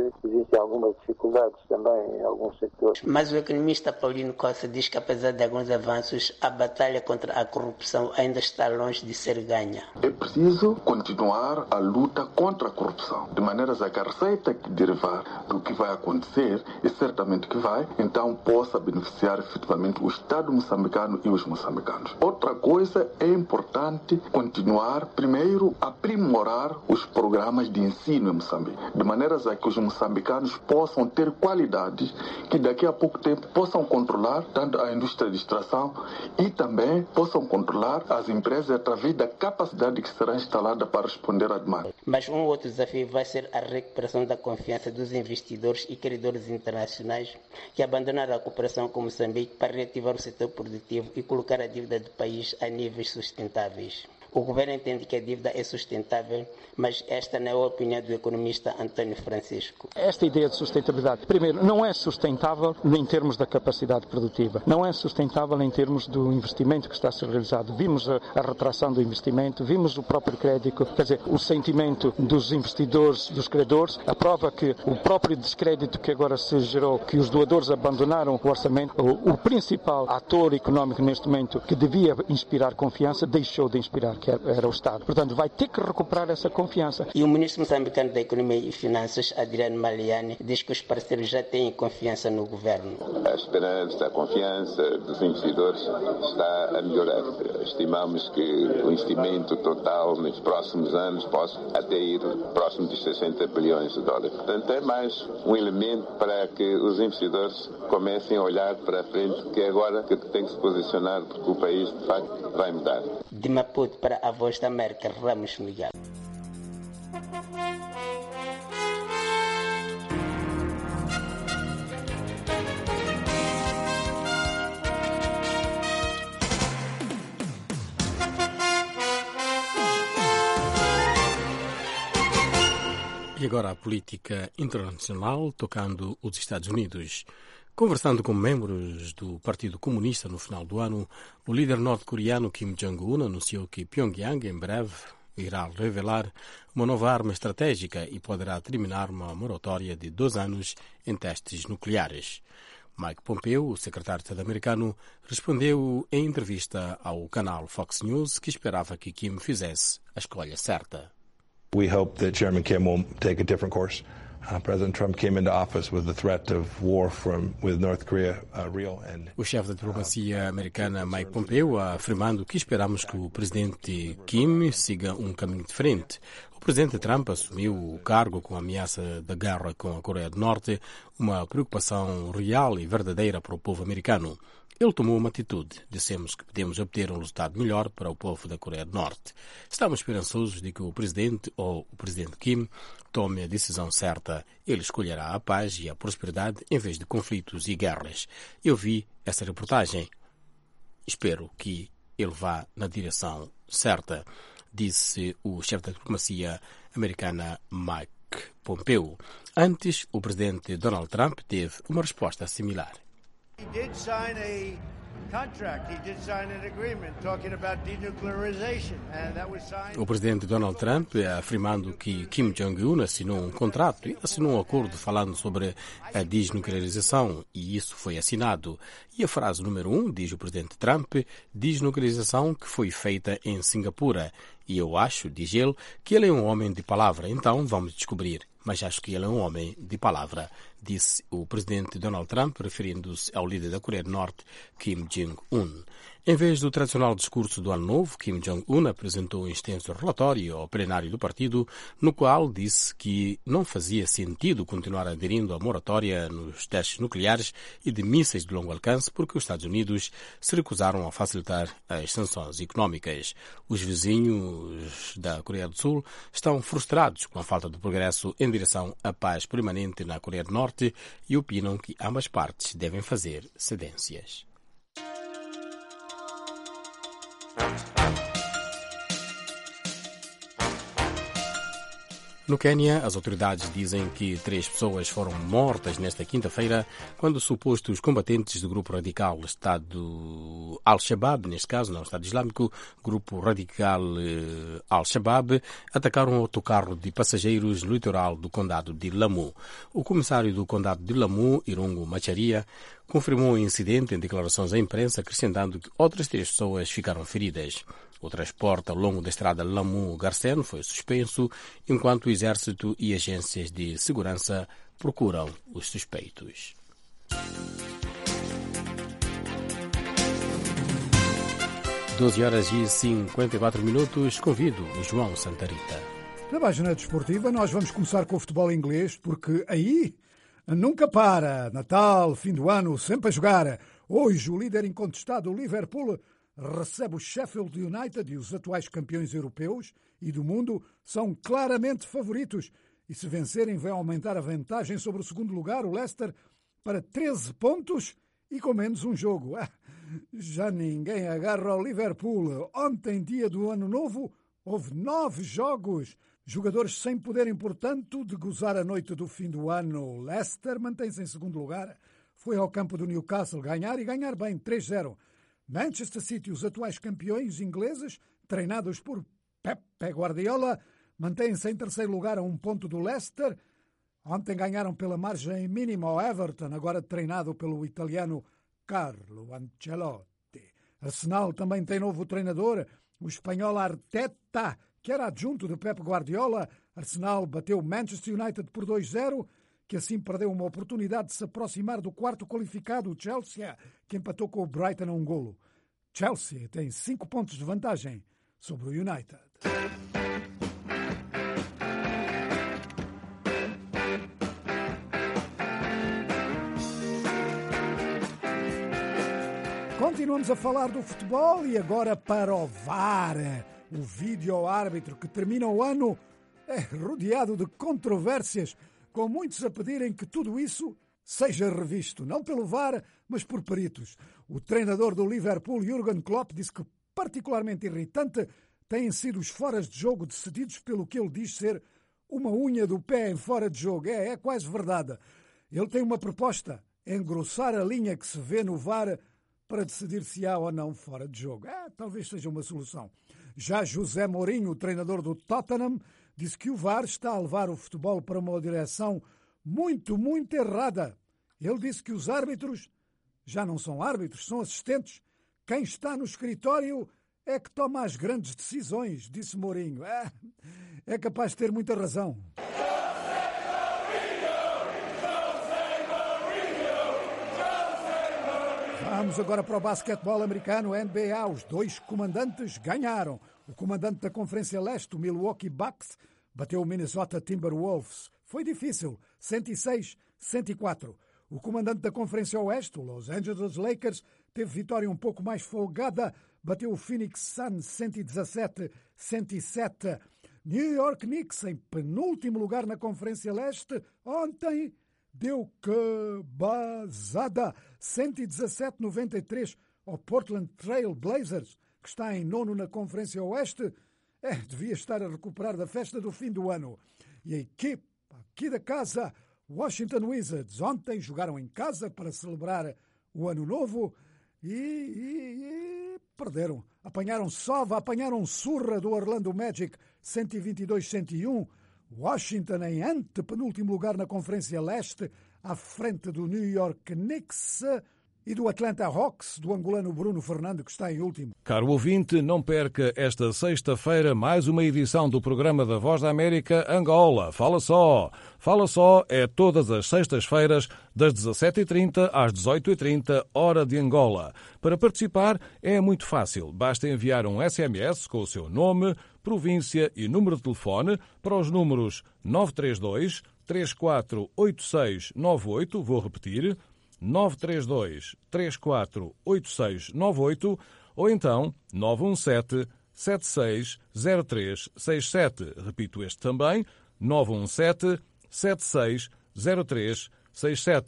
existem algumas dificuldades também em alguns setores. Mas o economista Paulino Costa diz que, apesar de alguns avanços, a batalha contra a corrupção ainda está longe de ser ganha. É preciso continuar a luta contra a corrupção, de maneira a que a receita que derivar do que vai acontecer, e certamente que vai, então possa beneficiar efetivamente o Estado moçambicano e os moçambicanos. Outra coisa, é importante continuar, primeiro, a aprimorar os programas de ensino em Moçambique, de maneira a que os moçambicanos possam ter qualidades que daqui a pouco tempo possam controlar tanto a indústria de extração e também possam controlar as empresas através da capacidade que será instalada para responder à demanda. Mas um outro desafio vai ser a recuperação da confiança dos investidores e credores internacionais que abandonaram a cooperação com Moçambique para reativar o setor produtivo e colocar a dívida do país a níveis sustentáveis. O governo entende que a dívida é sustentável, mas esta não é a opinião do economista António Francisco. Esta ideia de sustentabilidade, primeiro, não é sustentável em termos da capacidade produtiva, não é sustentável em termos do investimento que está a ser realizado. Vimos a, a retração do investimento, vimos o próprio crédito, quer dizer, o sentimento dos investidores, dos credores, a prova que o próprio descrédito que agora se gerou, que os doadores abandonaram o orçamento, o, o principal ator económico neste momento que devia inspirar confiança, deixou de inspirar, que era o Estado. Portanto, vai ter que recuperar essa confiança. E o ministro moçambicano da Economia e Finanças, Adriano Maliani, diz que os parceiros já têm confiança no governo. A esperança, a confiança dos investidores está a melhorar. Estimamos que o investimento total nos próximos anos possa até ir próximo de sessenta bilhões de dólares. Portanto, é mais um elemento para que os investidores comecem a olhar para a frente, que é agora que tem que se posicionar, porque o país, de facto, vai mudar. De Maputo para a Voz da América, Ramos Miguel. E agora a política internacional, tocando os Estados Unidos. Conversando com membros do Partido Comunista no final do ano, o líder norte-coreano Kim Jong-un anunciou que Pyongyang em breve irá revelar uma nova arma estratégica e poderá terminar uma moratória de dois anos em testes nucleares. Mike Pompeo, o secretário de Estado americano, respondeu em entrevista ao canal Fox News que esperava que Kim fizesse a escolha certa. We hope that Chairman Kim will take a different course. Uh, President Trump came into office with the threat of war from with North Korea uh, real and O chefe da diplomacia americana Mike Pompeo afirmando que esperamos que o presidente Kim siga um caminho diferente. O presidente Trump assumiu o cargo com a ameaça da guerra com a Coreia do Norte, uma preocupação real e verdadeira para o povo americano. Ele tomou uma atitude. Dissemos que podemos obter um resultado melhor para o povo da Coreia do Norte. Estamos esperançosos de que o presidente ou o presidente Kim tome a decisão certa. Ele escolherá a paz e a prosperidade em vez de conflitos e guerras. Eu vi essa reportagem. Espero que ele vá na direção certa, disse o chefe da diplomacia americana Mike Pompeo. Antes, o presidente Donald Trump teve uma resposta similar. He did sign a contract. He did sign an agreement talking about denuclearization, and that was signed. O presidente Donald Trump afirmando que Kim Jong-un assinou um contrato e assinou um acordo falando sobre a desnuclearização e isso foi assinado. E a frase número um, diz o presidente Trump, desnuclearização que foi feita em Singapura. E eu acho, diz ele, que ele é um homem de palavra. Então vamos descobrir. Mas acho que ele é um homem de palavra, disse o presidente Donald Trump, referindo-se ao líder da Coreia do Norte, Kim Jong-un. Em vez do tradicional discurso do Ano Novo, Kim Jong-un apresentou um extenso relatório ao plenário do partido, no qual disse que não fazia sentido continuar aderindo à moratória nos testes nucleares e de mísseis de longo alcance porque os Estados Unidos se recusaram a facilitar as sanções económicas. Os vizinhos da Coreia do Sul estão frustrados com a falta de progresso em direção à paz permanente na Coreia do Norte e opinam que ambas partes devem fazer cedências. No Quênia, as autoridades dizem que três pessoas foram mortas nesta quinta-feira quando supostos combatentes do grupo radical Estado Al-Shabaab, neste caso não Estado Islâmico, grupo radical eh, Al-Shabaab, atacaram um autocarro de passageiros no litoral do condado de Lamu. O comissário do condado de Lamu, Irungu Macharia, confirmou o incidente em declarações à imprensa, acrescentando que outras três pessoas ficaram feridas. O transporte ao longo da estrada Lamu-Garsen foi suspenso, enquanto o Exército e agências de segurança procuram os suspeitos. doze horas e cinquenta e quatro minutos. Convido o João Santarita. Na página desportiva nós vamos começar com o futebol inglês, porque aí nunca para. Natal, fim do ano, sempre a jogar. Hoje o líder incontestado, o Liverpool, recebe o Sheffield United e os atuais campeões europeus e do mundo são claramente favoritos. E se vencerem, vai aumentar a vantagem sobre o segundo lugar, o Leicester, para treze pontos e com menos um jogo. Ah, já ninguém agarra ao Liverpool. Ontem, dia do Ano Novo, houve nove jogos. Jogadores sem poderem, portanto, de gozar a noite do fim do ano. O Leicester mantém-se em segundo lugar. Foi ao campo do Newcastle ganhar e ganhar bem, três a zero. Manchester City, os atuais campeões ingleses, treinados por Pep Guardiola, mantêm-se em terceiro lugar a um ponto do Leicester. Ontem ganharam pela margem mínima ao Everton, agora treinado pelo italiano Carlo Ancelotti. Arsenal também tem novo treinador, o espanhol Arteta, que era adjunto de Pep Guardiola. Arsenal bateu Manchester United por dois a zero, que assim perdeu uma oportunidade de se aproximar do quarto qualificado, o Chelsea, que empatou com o Brighton a um golo. Chelsea tem cinco pontos de vantagem sobre o United. Continuamos a falar do futebol e agora para o V A R. O vídeo-árbitro que termina o ano é rodeado de controvérsias, com muitos a pedirem que tudo isso seja revisto, não pelo V A R, mas por peritos. O treinador do Liverpool, Jürgen Klopp, disse que particularmente irritante têm sido os foras de jogo decididos pelo que ele diz ser uma unha do pé em fora de jogo. É, é quase verdade. Ele tem uma proposta, engrossar a linha que se vê no V A R para decidir se há ou não fora de jogo. É, talvez seja uma solução. Já José Mourinho, o treinador do Tottenham, disse que o V A R está a levar o futebol para uma direção muito, muito errada. Ele disse que os árbitros já não são árbitros, são assistentes. Quem está no escritório é que toma as grandes decisões, disse Mourinho. É, é capaz de ter muita razão. Vamos agora para o basquetebol americano, N B A. Os dois comandantes ganharam. O comandante da Conferência Leste, o Milwaukee Bucks, bateu o Minnesota Timberwolves. Foi difícil, cento e seis a cento e quatro. O comandante da Conferência Oeste, o Los Angeles Lakers, teve vitória um pouco mais folgada, bateu o Phoenix Suns cento e dezassete a cento e sete. New York Knicks, em penúltimo lugar na Conferência Leste, ontem deu cabazada, cento e dezassete a noventa e três ao Portland Trail Blazers, que está em nono na Conferência Oeste. É, devia estar a recuperar da festa do fim do ano. E a equipe aqui da casa, Washington Wizards, ontem jogaram em casa para celebrar o Ano Novo e, e, e perderam. Apanharam sova, apanharam surra do Orlando Magic, cento e vinte e dois a cento e um. Washington em antepenúltimo lugar na Conferência Leste, à frente do New York Knicks e do Atlanta Hawks, do angolano Bruno Fernando, que está em último. Caro ouvinte, não perca esta sexta-feira mais uma edição do programa da Voz da América Angola. Fala só! Fala só é todas as sextas-feiras, das dezassete e trinta às dezoito e trinta, hora de Angola. Para participar é muito fácil. Basta enviar um S M S com o seu nome, província e número de telefone para os números nove três dois, três quatro oito seis nove oito, vou repetir, nove três dois, três quatro oito seis nove oito, ou então nove um sete, sete seis zero três seis sete. Repito este também, nove um sete, sete seis zero três seis sete.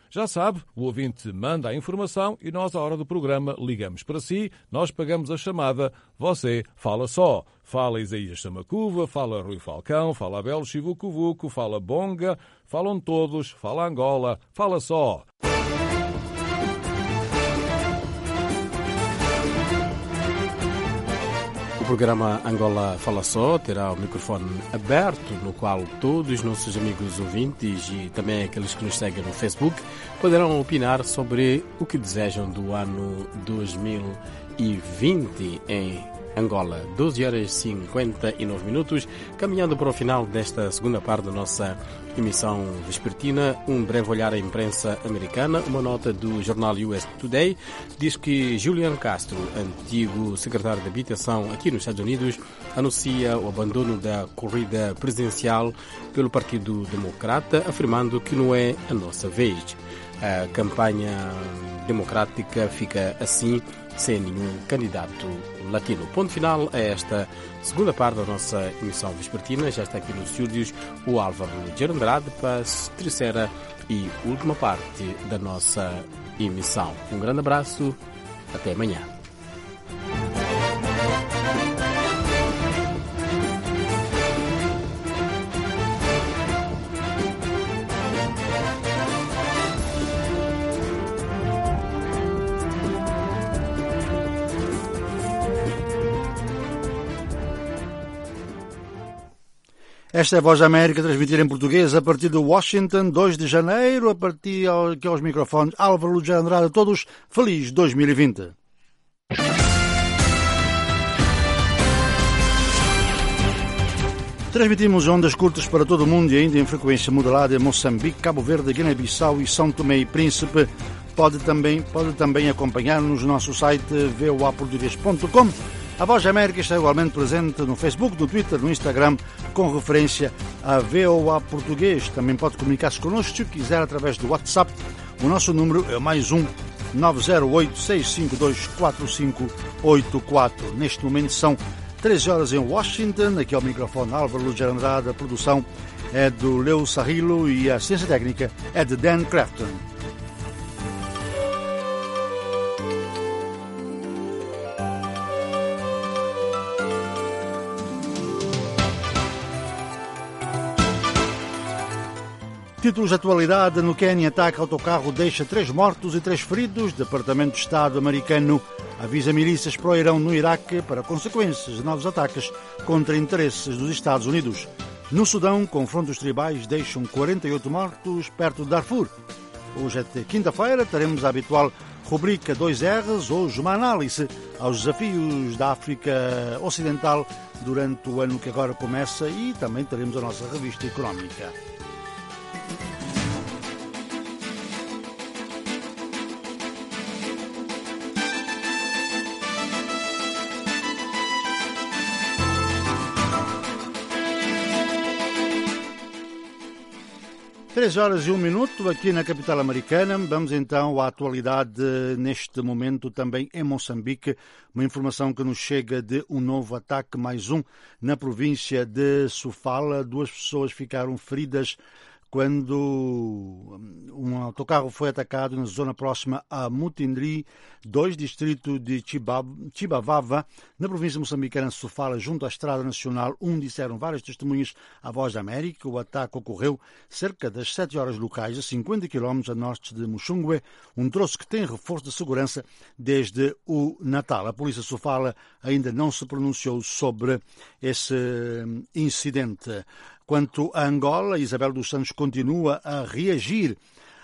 Já sabe, o ouvinte manda a informação e nós, à hora do programa, ligamos para si, nós pagamos a chamada, você fala só. Fala Isaías Samacuva, fala Rui Falcão, fala Abel Chivucovuco, fala Bonga, falam todos, fala Angola, fala só. O programa Angola Fala Só terá o microfone aberto, no qual todos os nossos amigos ouvintes e também aqueles que nos seguem no Facebook poderão opinar sobre o que desejam do ano dois mil e vinte em Angola. doze horas e cinquenta e nove minutos, caminhando para o final desta segunda parte da nossa emissão vespertina. Um breve olhar à imprensa americana. Uma nota do jornal U S Today diz que Julian Castro, antigo secretário de Habitação aqui nos Estados Unidos, anuncia o abandono da corrida presidencial pelo Partido Democrata, afirmando que não é a nossa vez. A campanha democrática fica assim sem nenhum candidato latino. Ponto final a esta segunda parte da nossa emissão vespertina. Já está aqui nos estúdios o Álvaro de Andrade para a terceira e última parte da nossa emissão. Um grande abraço, até amanhã. Esta é a Voz da América, transmitida em português a partir de Washington, dois de janeiro, a partir aqui aos microfones Álvaro Lúcio Andrade. A todos, feliz dois mil e vinte. Transmitimos ondas curtas para todo o mundo e ainda em frequência modulada em Moçambique, Cabo Verde, Guiné-Bissau e São Tomé e Príncipe. Pode também, pode também acompanhar-nos no nosso site v o a português ponto com. A Voz da América está igualmente presente no Facebook, no Twitter, no Instagram, com referência a V O A Português. Também pode comunicar-se connosco, se quiser, através do WhatsApp. O nosso número é o mais um nove zero oito, seis cinco dois, quatro cinco oito quatro. Neste momento são treze horas em Washington. Aqui ao microfone Álvaro Lúcio Andrade. A produção é do Leo Sarrilo e a assistência técnica é de Dan Crafton. Títulos de atualidade: no Quênia, ataque autocarro deixa três mortos e três feridos. Departamento de Estado americano avisa milícias pró-Irão no Iraque para consequências de novos ataques contra interesses dos Estados Unidos. No Sudão, confrontos tribais deixam quarenta e oito mortos perto de Darfur. Hoje é quinta-feira, teremos a habitual rubrica dois R's, hoje uma análise aos desafios da África Ocidental durante o ano que agora começa e também teremos a nossa revista económica. treze horas e um minuto aqui na capital americana. Vamos então à atualidade neste momento também em Moçambique. Uma informação que nos chega de um novo ataque, mais um, na província de Sofala. Duas pessoas ficaram feridas quando um autocarro foi atacado na zona próxima a Mutindri, dois distrito de Chibavava, na província moçambicana de Sofala, junto à Estrada Nacional um, disseram várias testemunhas à Voz da América. O ataque ocorreu cerca das sete horas locais, a cinquenta quilómetros a norte de Muxungue, um troço que tem reforço de segurança desde o Natal. A polícia de Sofala ainda não se pronunciou sobre esse incidente. Quanto a Angola, Isabel dos Santos continua a reagir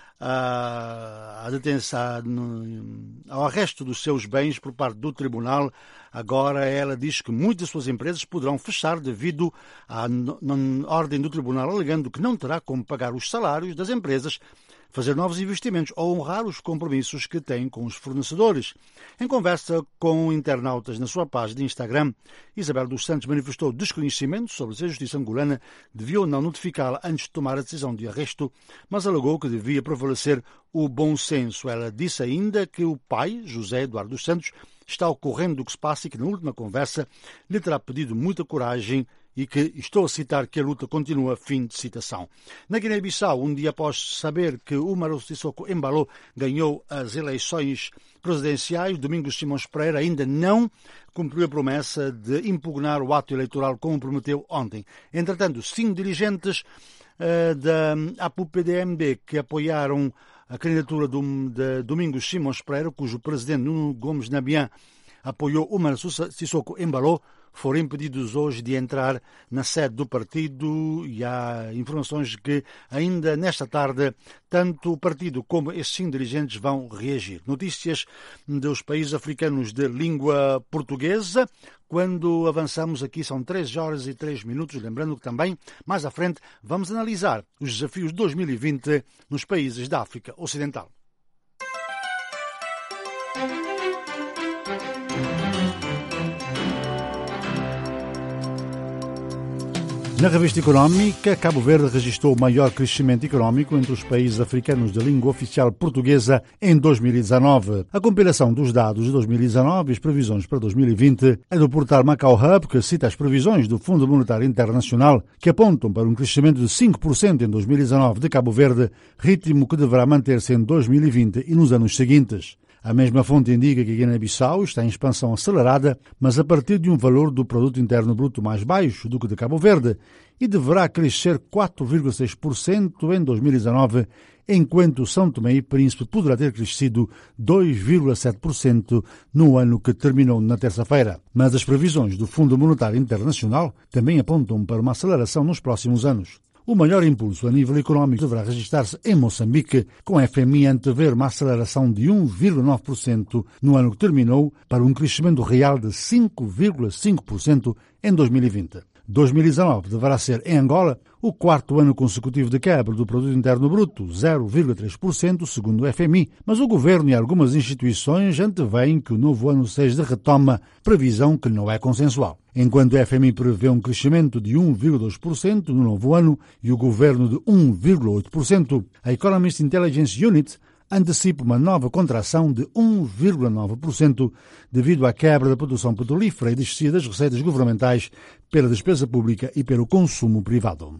à detenção, ao arresto dos seus bens por parte do tribunal. Agora ela diz que muitas das suas empresas poderão fechar devido à ordem do tribunal, alegando que não terá como pagar os salários das empresas, fazer novos investimentos ou honrar os compromissos que tem com os fornecedores. Em conversa com internautas na sua página de Instagram, Isabel dos Santos manifestou desconhecimento sobre se a justiça angolana devia ou não notificá-la antes de tomar a decisão de arresto, mas alegou que devia prevalecer o bom senso. Ela disse ainda que o pai, José Eduardo dos Santos, está ao corrente do que se passa e que na última conversa lhe terá pedido muita coragem e que, estou a citar, que a luta continua, fim de citação. Na Guiné-Bissau, um dia após saber que Umaro Sissoko Embalo ganhou as eleições presidenciais, Domingos Simões Pereira ainda não cumpriu a promessa de impugnar o ato eleitoral como prometeu ontem. Entretanto, cinco dirigentes uh, da A P U P D M B que apoiaram a candidatura do, de Domingos Simões Pereira, cujo presidente Nuno Gomes Nabian apoiou Umaro Sissoko Embalo, foram impedidos hoje de entrar na sede do partido e há informações que ainda nesta tarde tanto o partido como esses cinco dirigentes vão reagir. Notícias dos países africanos de língua portuguesa. Quando avançamos aqui são treze horas e três minutos, lembrando que também mais à frente vamos analisar os desafios de dois mil e vinte nos países da África Ocidental. Na revista económica, Cabo Verde registrou o maior crescimento económico entre os países africanos de língua oficial portuguesa em dois mil e dezanove. A compilação dos dados de dois mil e dezanove e as previsões para dois mil e vinte é do portal Macau Hub, que cita as previsões do Fundo Monetário Internacional, que apontam para um crescimento de cinco por cento em dois mil e dezanove de Cabo Verde, ritmo que deverá manter-se em dois mil e vinte e nos anos seguintes. A mesma fonte indica que a Guiné-Bissau está em expansão acelerada, mas a partir de um valor do produto interno bruto mais baixo do que de Cabo Verde, e deverá crescer quatro vírgula seis por cento em dois mil e dezanove, enquanto São Tomé e Príncipe poderá ter crescido dois vírgula sete por cento no ano que terminou na terça-feira. Mas as previsões do Fundo Monetário Internacional também apontam para uma aceleração nos próximos anos. O maior impulso a nível económico deverá registrar-se em Moçambique, com a F M I a antever uma aceleração de um vírgula nove por cento no ano que terminou, para um crescimento real de cinco vírgula cinco por cento em dois mil e vinte. dois mil e dezanove deverá ser, em Angola, o quarto ano consecutivo de quebra do produto interno bruto, zero vírgula três por cento, segundo o F M I, mas o governo e algumas instituições anteveem que o novo ano seja de retoma, previsão que não é consensual. Enquanto o F M I prevê um crescimento de um vírgula dois por cento no novo ano e o governo de um vírgula oito por cento, a Economist Intelligence Unit antecipa uma nova contração de um vírgula nove por cento devido à quebra da produção petrolífera e descida das receitas governamentais pela despesa pública e pelo consumo privado.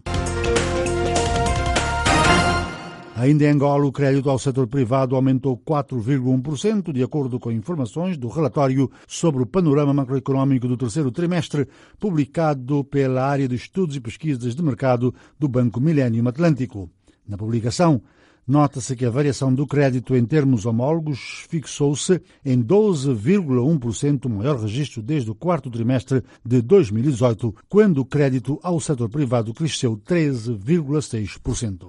Ainda em Angola, o crédito ao setor privado aumentou quatro vírgula um por cento, de acordo com informações do relatório sobre o panorama macroeconómico do terceiro trimestre, publicado pela área de estudos e pesquisas de mercado do Banco Millennium Atlântico. Na publicação, nota-se que a variação do crédito em termos homólogos fixou-se em doze vírgula um por cento, o maior registro desde o quarto trimestre de dois mil e dezoito, quando o crédito ao setor privado cresceu treze vírgula seis por cento.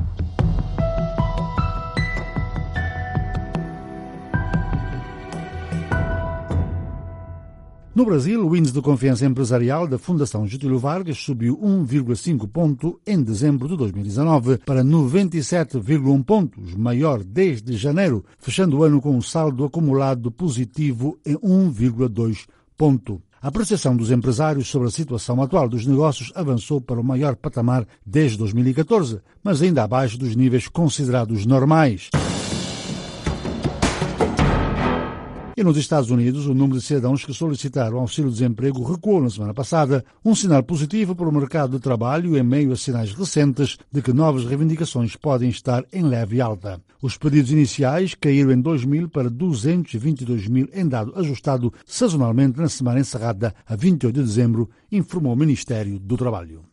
No Brasil, o índice de confiança empresarial da Fundação Getúlio Vargas subiu um vírgula cinco ponto em dezembro de dois mil e dezanove para noventa e sete vírgula um pontos, maior desde janeiro, fechando o ano com um saldo acumulado positivo em um vírgula dois ponto. A apreciação dos empresários sobre a situação atual dos negócios avançou para o maior patamar desde dois mil e catorze, mas ainda abaixo dos níveis considerados normais. E nos Estados Unidos, o número de cidadãos que solicitaram auxílio-desemprego recuou na semana passada, um sinal positivo para o mercado de trabalho em meio a sinais recentes de que novas reivindicações podem estar em leve alta. Os pedidos iniciais caíram em dois mil para duzentos e vinte e dois mil em dado ajustado sazonalmente na semana encerrada a vinte e oito de dezembro, informou o Ministério do Trabalho.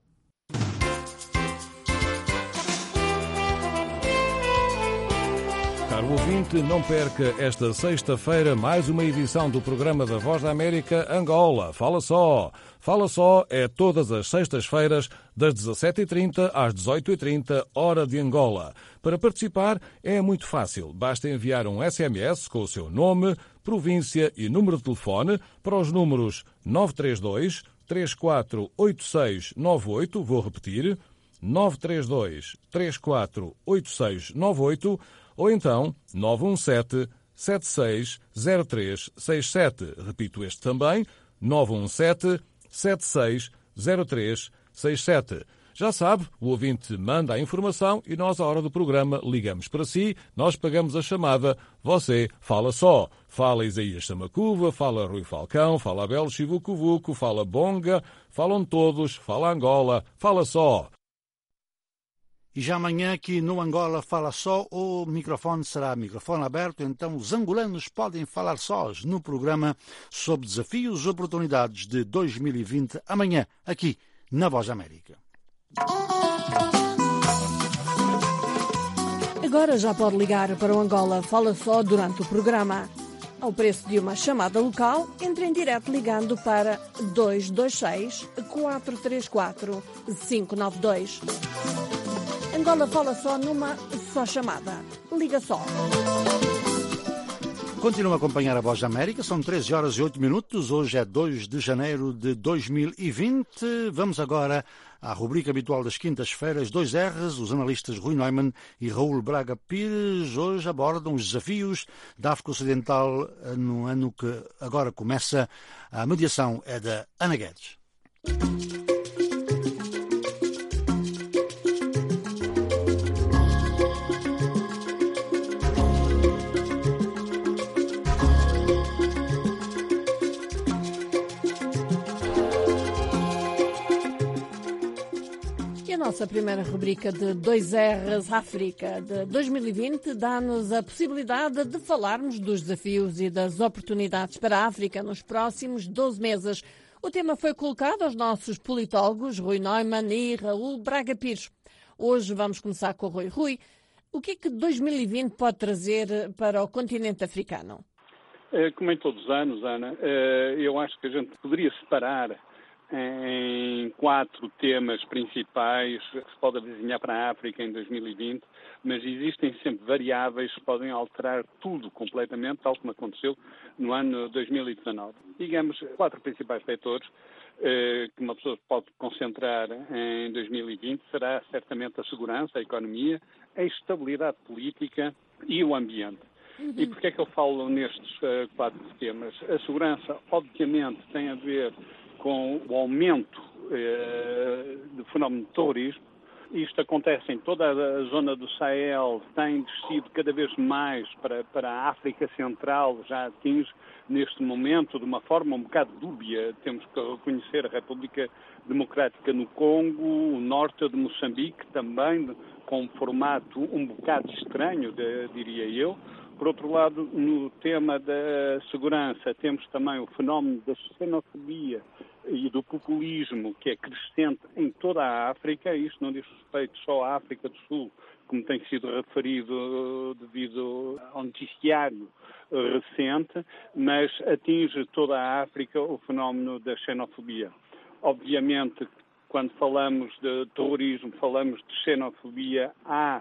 Caro ouvinte, não perca esta sexta-feira mais uma edição do programa da Voz da América Angola. Fala só! Fala só é todas as sextas-feiras, das dezassete e trinta às dezoito e trinta, hora de Angola. Para participar é muito fácil. Basta enviar um S M S com o seu nome, província e número de telefone para os números nove três dois, três quatro oito seis nove oito, vou repetir, nove três dois, três quatro oito seis nove oito, ou então nove um sete, sete seis zero três seis sete. Repito este também, nove um sete, sete seis zero três seis sete. Já sabe, o ouvinte manda a informação e nós, à hora do programa, ligamos para si, nós pagamos a chamada, você fala só. Fala Isaías Samacuva, fala Rui Falcão, fala Abel Chivucovuco, fala Bonga, falam todos, fala Angola, fala só. E já amanhã aqui no Angola Fala Só, o microfone será microfone aberto, então os angolanos podem falar sós no programa sobre desafios e oportunidades de dois mil e vinte, amanhã, aqui na Voz da América. Agora já pode ligar para o Angola Fala Só durante o programa. Ao preço de uma chamada local, entre em direto ligando para dois dois seis, quatro três quatro, cinco nove dois. Angola Fala Só numa só chamada. Liga só. Continua a acompanhar a Voz da América, são treze horas e oito minutos, hoje é dois de janeiro de dois mil e vinte. Vamos agora à rubrica habitual das quintas-feiras, dois R's, os analistas Rui Neumann e Raul Braga Pires hoje abordam os desafios da África Ocidental no ano que agora começa. A mediação é da Ana Guedes. A nossa primeira rubrica de dois R's África de dois mil e vinte dá-nos a possibilidade de falarmos dos desafios e das oportunidades para a África nos próximos doze meses. O tema foi colocado aos nossos politólogos Rui Neumann e Raul Braga Pires. Hoje vamos começar com o Rui. Rui, o que é que dois mil e vinte pode trazer para o continente africano? Como em todos os anos, Ana, eu acho que a gente poderia separar em quatro temas principais que se pode avizinhar para a África em dois mil e vinte, mas existem sempre variáveis que podem alterar tudo completamente, tal como aconteceu no ano dois mil e dezanove. Digamos, quatro principais vetores eh, que uma pessoa pode concentrar em dois mil e vinte será certamente a segurança, a economia, a estabilidade política e o ambiente. Uhum. E porquê é que eu falo nestes uh, quatro temas? A segurança, obviamente, tem a ver com o aumento eh, do fenómeno de terrorismo. Isto acontece em toda a zona do Sahel, tem descido cada vez mais para, para a África Central, já atinge neste momento de uma forma um bocado dúbia. Temos que reconhecer a República Democrática no Congo, o norte de Moçambique também, com um formato um bocado estranho, de, diria eu. Por outro lado, no tema da segurança, temos também o fenómeno da xenofobia e do populismo, que é crescente em toda a África. Isto não diz respeito só à África do Sul, como tem sido referido devido ao noticiário recente, mas atinge toda a África o fenómeno da xenofobia. Obviamente, quando falamos de terrorismo, falamos de xenofobia, há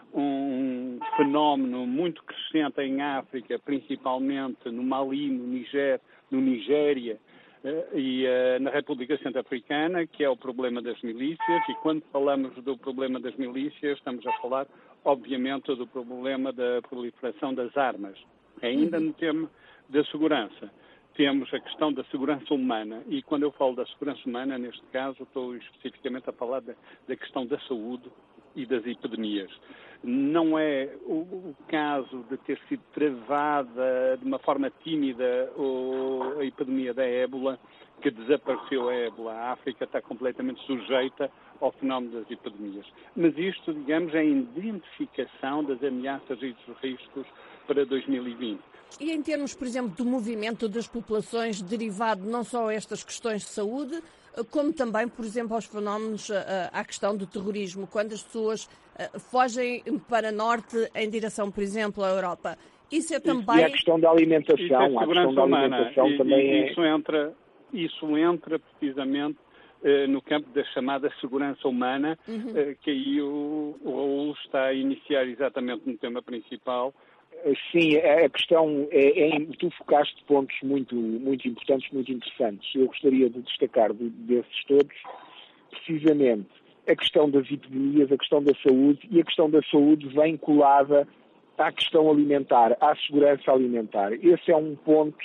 um fenómeno muito crescente em África, principalmente no Mali, no Niger, no Nigéria e uh, na República Centro-Africana, que é o problema das milícias. E quando falamos do problema das milícias, estamos a falar, obviamente, do problema da proliferação das armas. Ainda no tema da segurança, temos a questão da segurança humana. E quando eu falo da segurança humana, neste caso, estou especificamente a falar da, da questão da saúde e das epidemias. Não é o, o caso de ter sido travada de uma forma tímida o, a epidemia da ébola, que desapareceu a ébola. A África está completamente sujeita ao fenómeno das epidemias. Mas isto, digamos, é a identificação das ameaças e dos riscos para dois mil e vinte. E em termos, por exemplo, do movimento das populações derivado não só a estas questões de saúde, como também, por exemplo, aos fenómenos, à questão do terrorismo, quando as pessoas fogem para norte em direção, por exemplo, à Europa. Isso é também... E a questão da alimentação, isso é a questão da alimentação e, também e, é... Isso entra, isso entra precisamente eh, no campo da chamada segurança humana, uhum. eh, que aí o, o Raul está a iniciar exatamente no tema principal. Sim, a questão é, é tu focaste pontos muito, muito importantes, muito interessantes. Eu gostaria de destacar de, desses todos, precisamente, a questão das epidemias, a questão da saúde, e a questão da saúde vem colada à questão alimentar, à segurança alimentar. Esse é um ponto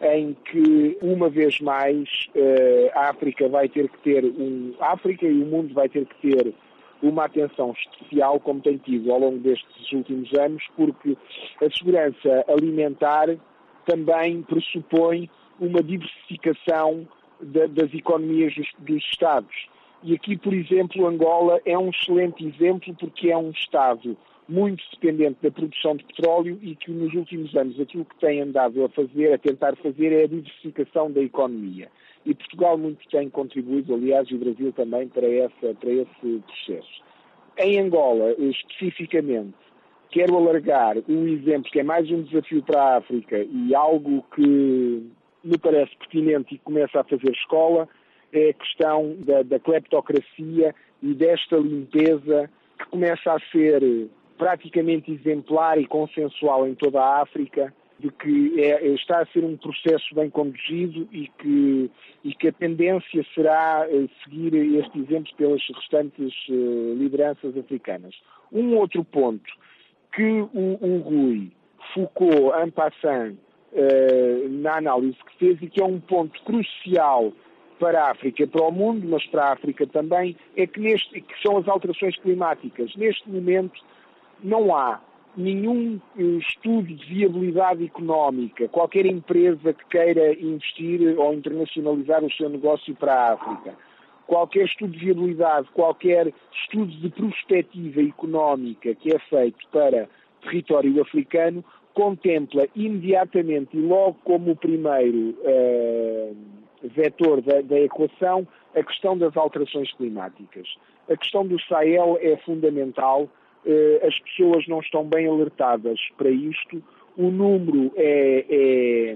em que, uma vez mais, a África vai ter que ter um... A África e o mundo vai ter que ter uma atenção especial, como tem tido ao longo destes últimos anos, porque a segurança alimentar também pressupõe uma diversificação da, das economias dos, dos Estados. E aqui, por exemplo, Angola é um excelente exemplo porque é um Estado muito dependente da produção de petróleo e que nos últimos anos aquilo que tem andado a fazer, a tentar fazer, é a diversificação da economia. E Portugal muito tem contribuído, aliás, e o Brasil também, para, essa, para esse processo. Em Angola, especificamente, quero alargar um exemplo que é mais um desafio para a África e algo que me parece pertinente e começa a fazer escola, é a questão da, da cleptocracia e desta limpeza que começa a ser praticamente exemplar e consensual em toda a África, de que é, está a ser um processo bem conduzido e que, e que a tendência será seguir este exemplo pelas restantes uh, lideranças africanas. Um outro ponto que o, o Rui focou en passant uh, na análise que fez e que é um ponto crucial para a África, para o mundo, mas para a África também, é que, neste, que são as alterações climáticas. Neste momento não há nenhum estudo de viabilidade económica, qualquer empresa que queira investir ou internacionalizar o seu negócio para a África, qualquer estudo de viabilidade, qualquer estudo de prospectiva económica que é feito para território africano, contempla imediatamente e logo como o primeiro uh, vetor da, da equação a questão das alterações climáticas. A questão do Sahel é fundamental. As pessoas não estão bem alertadas para isto, o número é, é,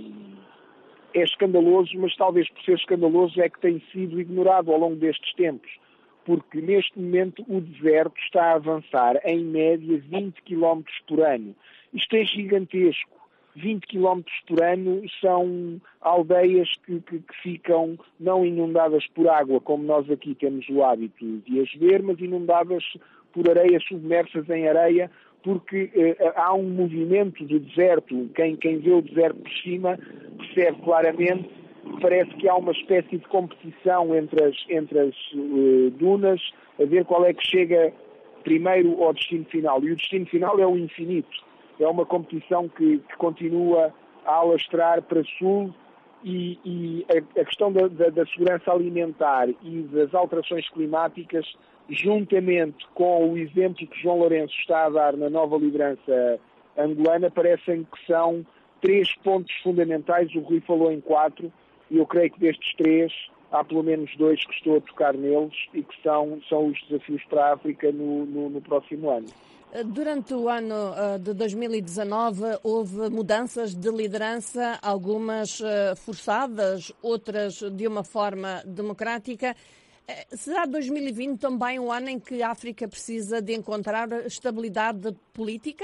é escandaloso, mas talvez por ser escandaloso é que tem sido ignorado ao longo destes tempos, porque neste momento o deserto está a avançar em média vinte quilómetros por ano. Isto é gigantesco. vinte quilómetros por ano são aldeias que, que, que ficam não inundadas por água, como nós aqui temos o hábito de as ver, mas inundadas por areias submersas em areia, porque eh, há um movimento do deserto. Quem, quem vê o deserto por cima percebe claramente, parece que há uma espécie de competição entre as, entre as uh, dunas, a ver qual é que chega primeiro ao destino final. E o destino final é o infinito. É uma competição que, que continua a alastrar para sul e, e a, a questão da, da, da segurança alimentar e das alterações climáticas, juntamente com o exemplo que João Lourenço está a dar na nova liderança angolana, parecem que são três pontos fundamentais. O Rui falou em quatro e eu creio que destes três há pelo menos dois que estou a tocar neles e que são, são os desafios para a África no, no, no próximo ano. Durante o ano de dois mil e dezanove houve mudanças de liderança, algumas forçadas, outras de uma forma democrática. Será dois mil e vinte também um ano em que a África precisa de encontrar estabilidade política?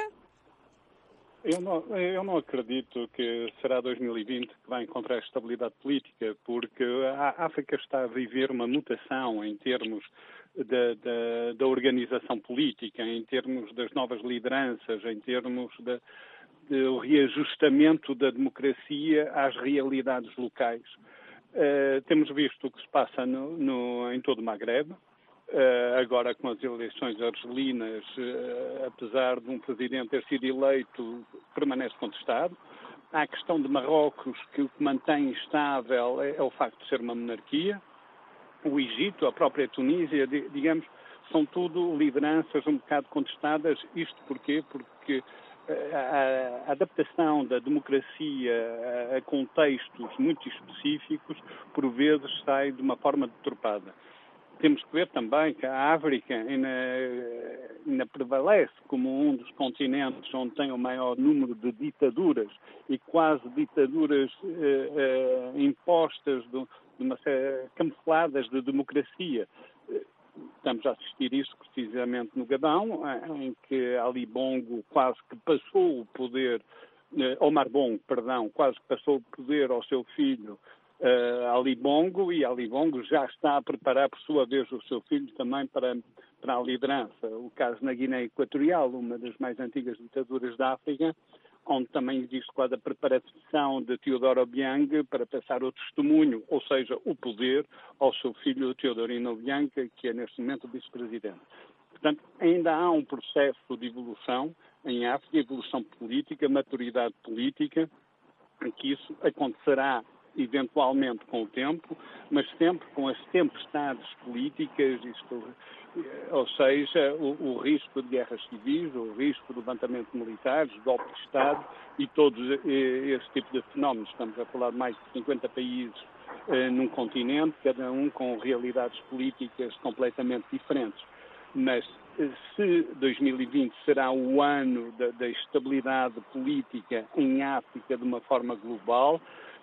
Eu não, eu não acredito que será dois mil e vinte que vai encontrar estabilidade política, porque a África está a viver uma mutação em termos da, da, da organização política, em termos das novas lideranças, em termos de, do reajustamento da democracia às realidades locais. Uh, temos visto o que se passa no, no, em todo o Magreb, uh, agora com as eleições argelinas, uh, apesar de um presidente ter sido eleito, permanece contestado. Há a questão de Marrocos, que o que mantém estável é, é o facto de ser uma monarquia. O Egito, a própria Tunísia, digamos, são tudo lideranças um bocado contestadas. Isto porquê? Porque a adaptação da democracia a contextos muito específicos, por vezes, sai de uma forma deturpada. Temos que ver também que a África ainda, ainda prevalece como um dos continentes onde tem o maior número de ditaduras e quase ditaduras eh, eh, impostas de, de uma, camufladas de democracia. Estamos a assistir isso precisamente no Gabão, em que Ali Bongo quase que passou o poder, Omar Bongo, perdão, quase que passou o poder ao seu filho uh, Ali Bongo, e Ali Bongo já está a preparar, por sua vez, o seu filho também para, para a liderança. O caso na Guiné Equatorial, uma das mais antigas ditaduras da África, onde também existe quase a preparação de Teodoro Obiang para passar o testemunho, ou seja, o poder, ao seu filho Teodorino Obiang, que é neste momento o vice-presidente. Portanto, ainda há um processo de evolução em África, evolução política, maturidade política, que isso acontecerá eventualmente com o tempo, mas sempre com as tempestades políticas, isto, ou seja, o, o risco de guerras civis, o risco de levantamento de militares, golpe de Estado e todos esse tipo de fenómenos. Estamos a falar de mais de cinquenta países eh, num continente, cada um com realidades políticas completamente diferentes. Mas se dois mil e vinte será o ano da, da estabilidade política em África de uma forma global,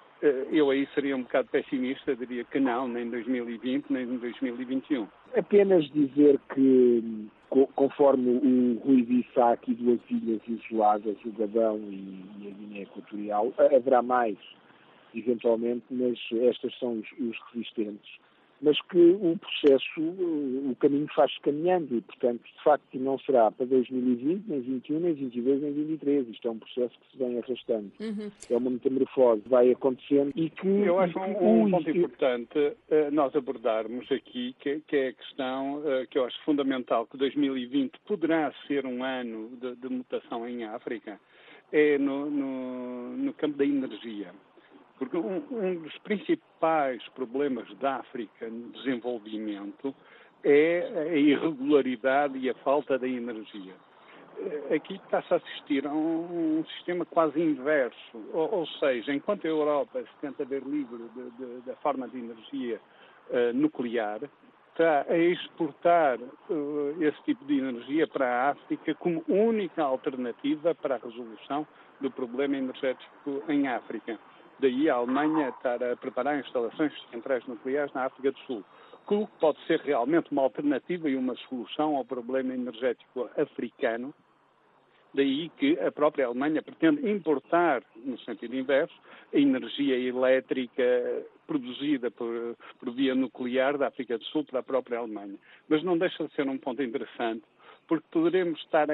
eu aí seria um bocado pessimista, diria que não, nem dois mil e vinte, nem dois mil e vinte e um. Apenas dizer que, conforme o Rui disse, há aqui duas ilhas isoladas, o Gabão e, e a Guiné Equatorial. Haverá mais, eventualmente, mas estas são os, os resistentes. Mas que o processo, o caminho faz-se caminhando e, portanto, de facto, não será para dois mil e vinte, nem vinte e um, nem vinte e dois, nem vinte e três. Isto é um processo que se vem arrastando. Uhum. É uma metamorfose, vai acontecendo e que... Eu acho um, um ponto importante uh, nós abordarmos aqui, que, que é a questão uh, que eu acho fundamental, que dois mil e vinte poderá ser um ano de, de mutação em África, é no, no, no campo da energia. Porque um, um dos principais problemas da África no desenvolvimento é a irregularidade e a falta de energia. Aqui está-se a assistir a um, um sistema quase inverso, ou, ou seja, enquanto a Europa se tenta ver livre de, de, da forma de energia uh, nuclear, está a exportar uh, esse tipo de energia para a África como única alternativa para a resolução do problema energético em África. Daí a Alemanha estar a preparar instalações de centrais nucleares na África do Sul, que pode ser realmente uma alternativa e uma solução ao problema energético africano. Daí que a própria Alemanha pretende importar, no sentido inverso, a energia elétrica produzida por, por via nuclear da África do Sul para a própria Alemanha. Mas não deixa de ser um ponto interessante, porque poderemos estar a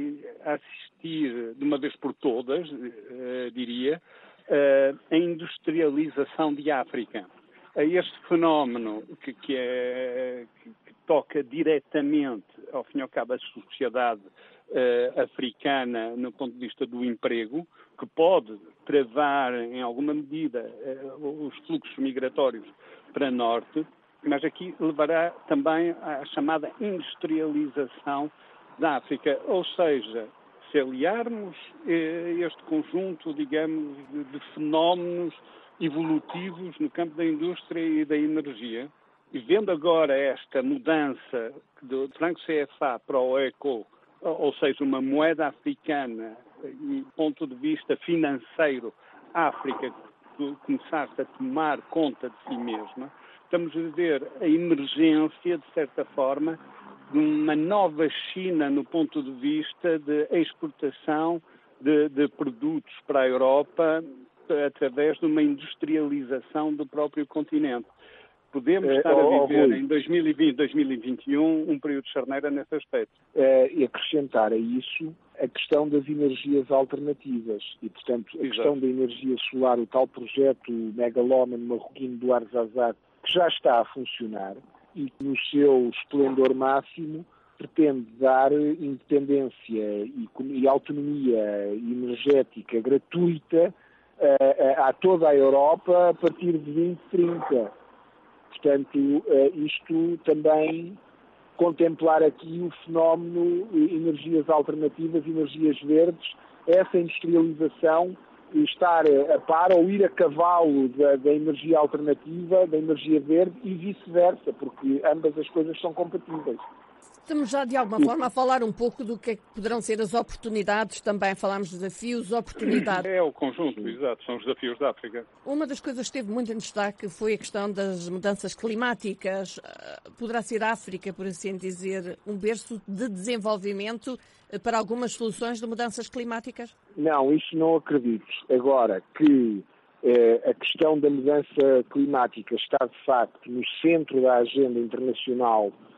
assistir de uma vez por todas, eh, diria, Uh, a industrialização de África. A este fenómeno que, que, é, que, que toca diretamente, ao fim e ao cabo, a sociedade uh, africana no ponto de vista do emprego, que pode travar, em alguma medida, uh, os fluxos migratórios para norte, mas aqui levará também à chamada industrialização da África, ou seja, se aliarmos eh, este conjunto, digamos, de, de fenómenos evolutivos no campo da indústria e da energia, e vendo agora esta mudança do franco C F A para o ECO, ou seja, uma moeda africana e do ponto de vista financeiro, a África começasse a tomar conta de si mesma, estamos a ver a emergência, de certa forma, de uma nova China no ponto de vista de exportação de, de produtos para a Europa através de uma industrialização do próprio continente. Podemos estar a viver em dois mil e vinte, dois mil e vinte e um um período de charneira nesse aspecto. E acrescentar a isso a questão das energias alternativas e, portanto, a Exato. questão da energia solar, o tal projeto megalómano marroquino do Arzazat, que já está a funcionar, e que no seu esplendor máximo pretende dar independência e, e autonomia energética gratuita a, a, a toda a Europa a partir de vinte trinta. Portanto, isto também contemplar aqui o fenómeno energias alternativas, energias verdes, essa industrialização, estar a par ou ir a cavalo da, da energia alternativa, da energia verde e vice-versa, porque ambas as coisas são compatíveis. Estamos já, de alguma forma, a falar um pouco do que é que poderão ser as oportunidades, também falámos de desafios, oportunidades. É o conjunto, exato, são os desafios da África. Uma das coisas que esteve muito em destaque foi a questão das mudanças climáticas. Poderá ser a África, por assim dizer, um berço de desenvolvimento para algumas soluções de mudanças climáticas? Não, isso não acredito. Agora, que eh, a questão da mudança climática está, de facto, no centro da agenda internacional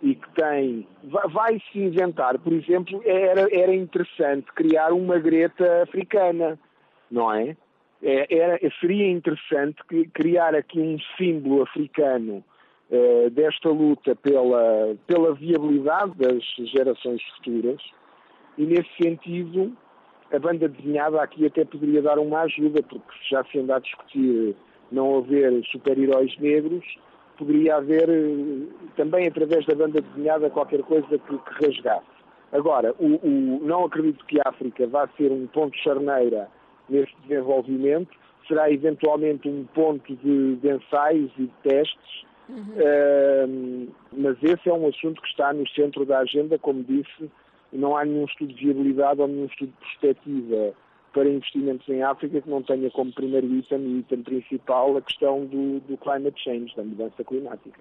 e que tem, vai se inventar, por exemplo, era, era interessante criar uma Greta africana, não é? Era, seria interessante criar aqui um símbolo africano uh, desta luta pela, pela viabilidade das gerações futuras, e nesse sentido a banda desenhada aqui até poderia dar uma ajuda, porque já se anda a discutir não haver super-heróis negros, poderia haver também através da banda desenhada qualquer coisa que, que rasgasse. Agora, o, o, não acredito que a África vá ser um ponto de charneira neste desenvolvimento, será eventualmente um ponto de, de ensaios e de testes, uhum. uh, mas esse é um assunto que está no centro da agenda, como disse, não há nenhum estudo de viabilidade ou nenhum estudo de perspectiva para investimentos em África que não tenha como primeiro item e item principal a questão do, do climate change, da mudança climática.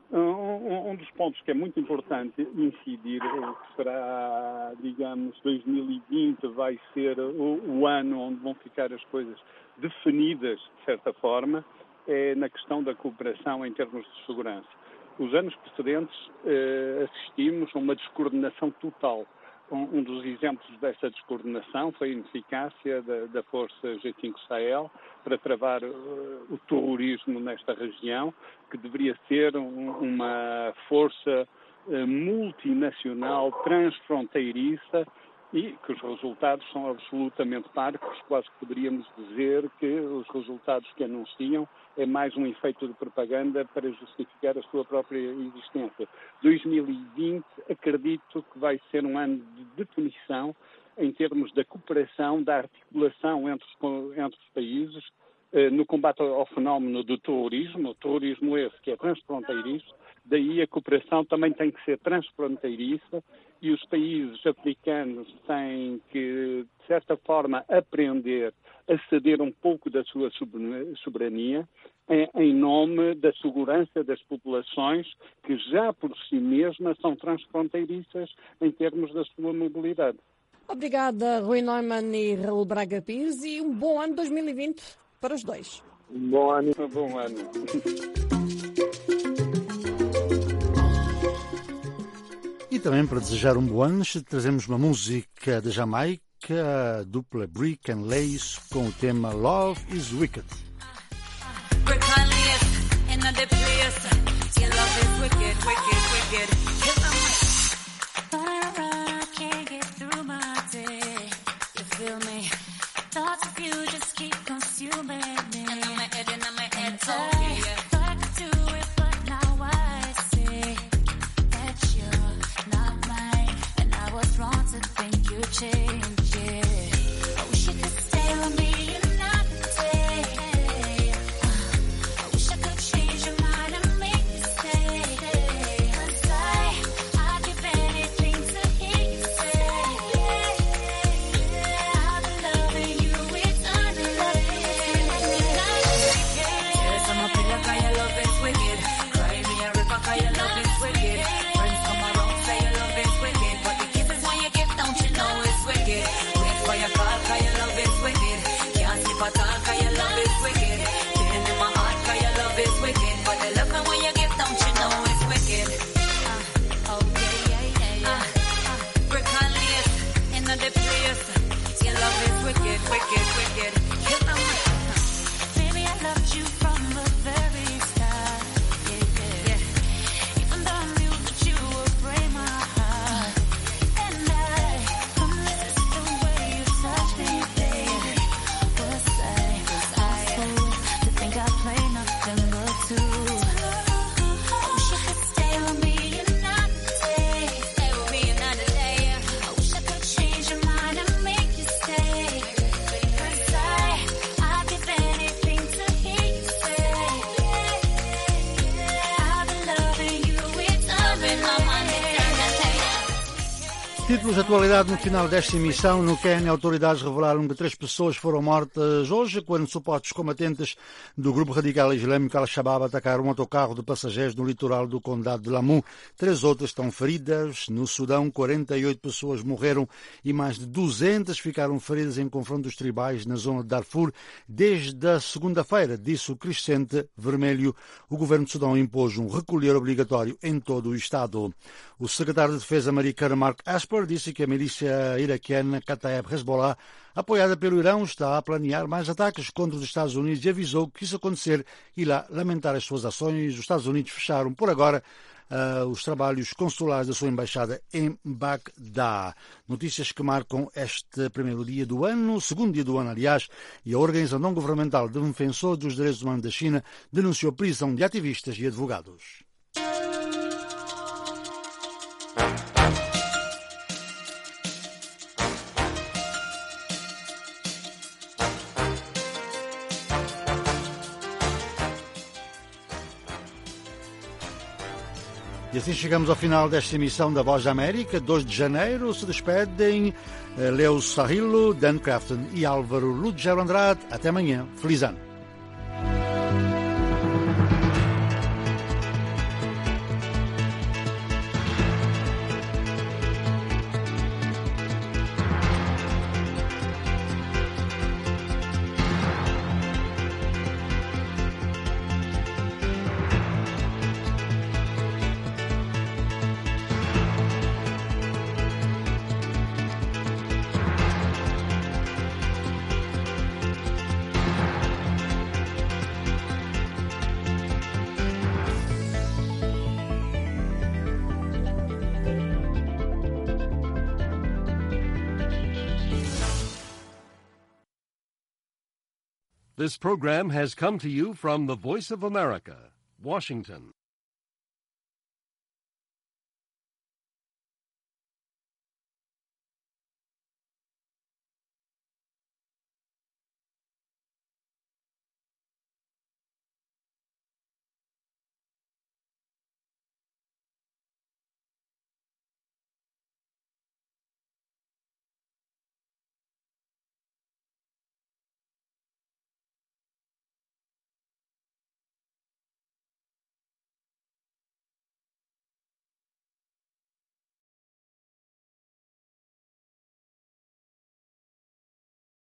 Um, um dos pontos que é muito importante incidir, que será, digamos, dois mil e vinte vai ser o, o ano onde vão ficar as coisas definidas, de certa forma, é na questão da cooperação em termos de segurança. Os anos precedentes eh, assistimos a uma descoordenação total. Um, um dos exemplos dessa descoordenação foi a ineficácia da, da Força G cinco Sahel para travar uh, o terrorismo nesta região, que deveria ser um, uma força uh, multinacional, transfronteiriça, e que os resultados são absolutamente parcos. Quase que poderíamos dizer que os resultados que anunciam é mais um efeito de propaganda para justificar a sua própria existência. dois mil e vinte, acredito que vai ser um ano de definição em termos da cooperação, da articulação entre os, entre os países eh, no combate ao fenómeno do terrorismo, o terrorismo esse que é transfronteiriço. Daí a cooperação também tem que ser transfronteiriça e os países africanos têm que, de certa forma, aprender a ceder um pouco da sua soberania em, em nome da segurança das populações que já por si mesmas são transfronteiriças em termos da sua mobilidade. Obrigada, Rui Neumann e Raul Braga Pires, e um bom ano dois mil e vinte para os dois. Um bom ano. Um bom ano. E também para desejar um bom ano, trazemos uma música da Jamaica, a dupla Brick and Lace, com o tema Love is Wicked. Touch títulos de atualidade no final desta emissão. No Quênia, autoridades revelaram que três pessoas foram mortas hoje quando supostos combatentes do grupo radical islâmico Al-Shabaab atacaram um autocarro de passageiros no litoral do condado de Lamu. Três outras estão feridas. No Sudão, quarenta e oito pessoas morreram e mais de duzentas ficaram feridas em confrontos tribais na zona de Darfur desde a segunda-feira, disse o Crescente Vermelho. O governo de Sudão impôs um recolher obrigatório em todo o estado. O secretário de Defesa americano Mark Esper disse que a milícia iraquiana Kataeb Hezbollah, apoiada pelo Irão, está a planear mais ataques contra os Estados Unidos e avisou que isso acontecer irá lamentar as suas ações. Os Estados Unidos fecharam por agora uh, os trabalhos consulares da sua embaixada em Bagdá. Notícias que marcam este primeiro dia do ano, segundo dia do ano, aliás, e a organização não-governamental de defensores dos direitos humanos da China denunciou a prisão de ativistas e advogados. E assim chegamos ao final desta emissão da Voz da América. dois de janeiro se despedem Leo Sarrilo, Dan Crafton e Álvaro Lugero Andrade. Até amanhã. Feliz ano. This program has come to you from the Voice of America, Washington.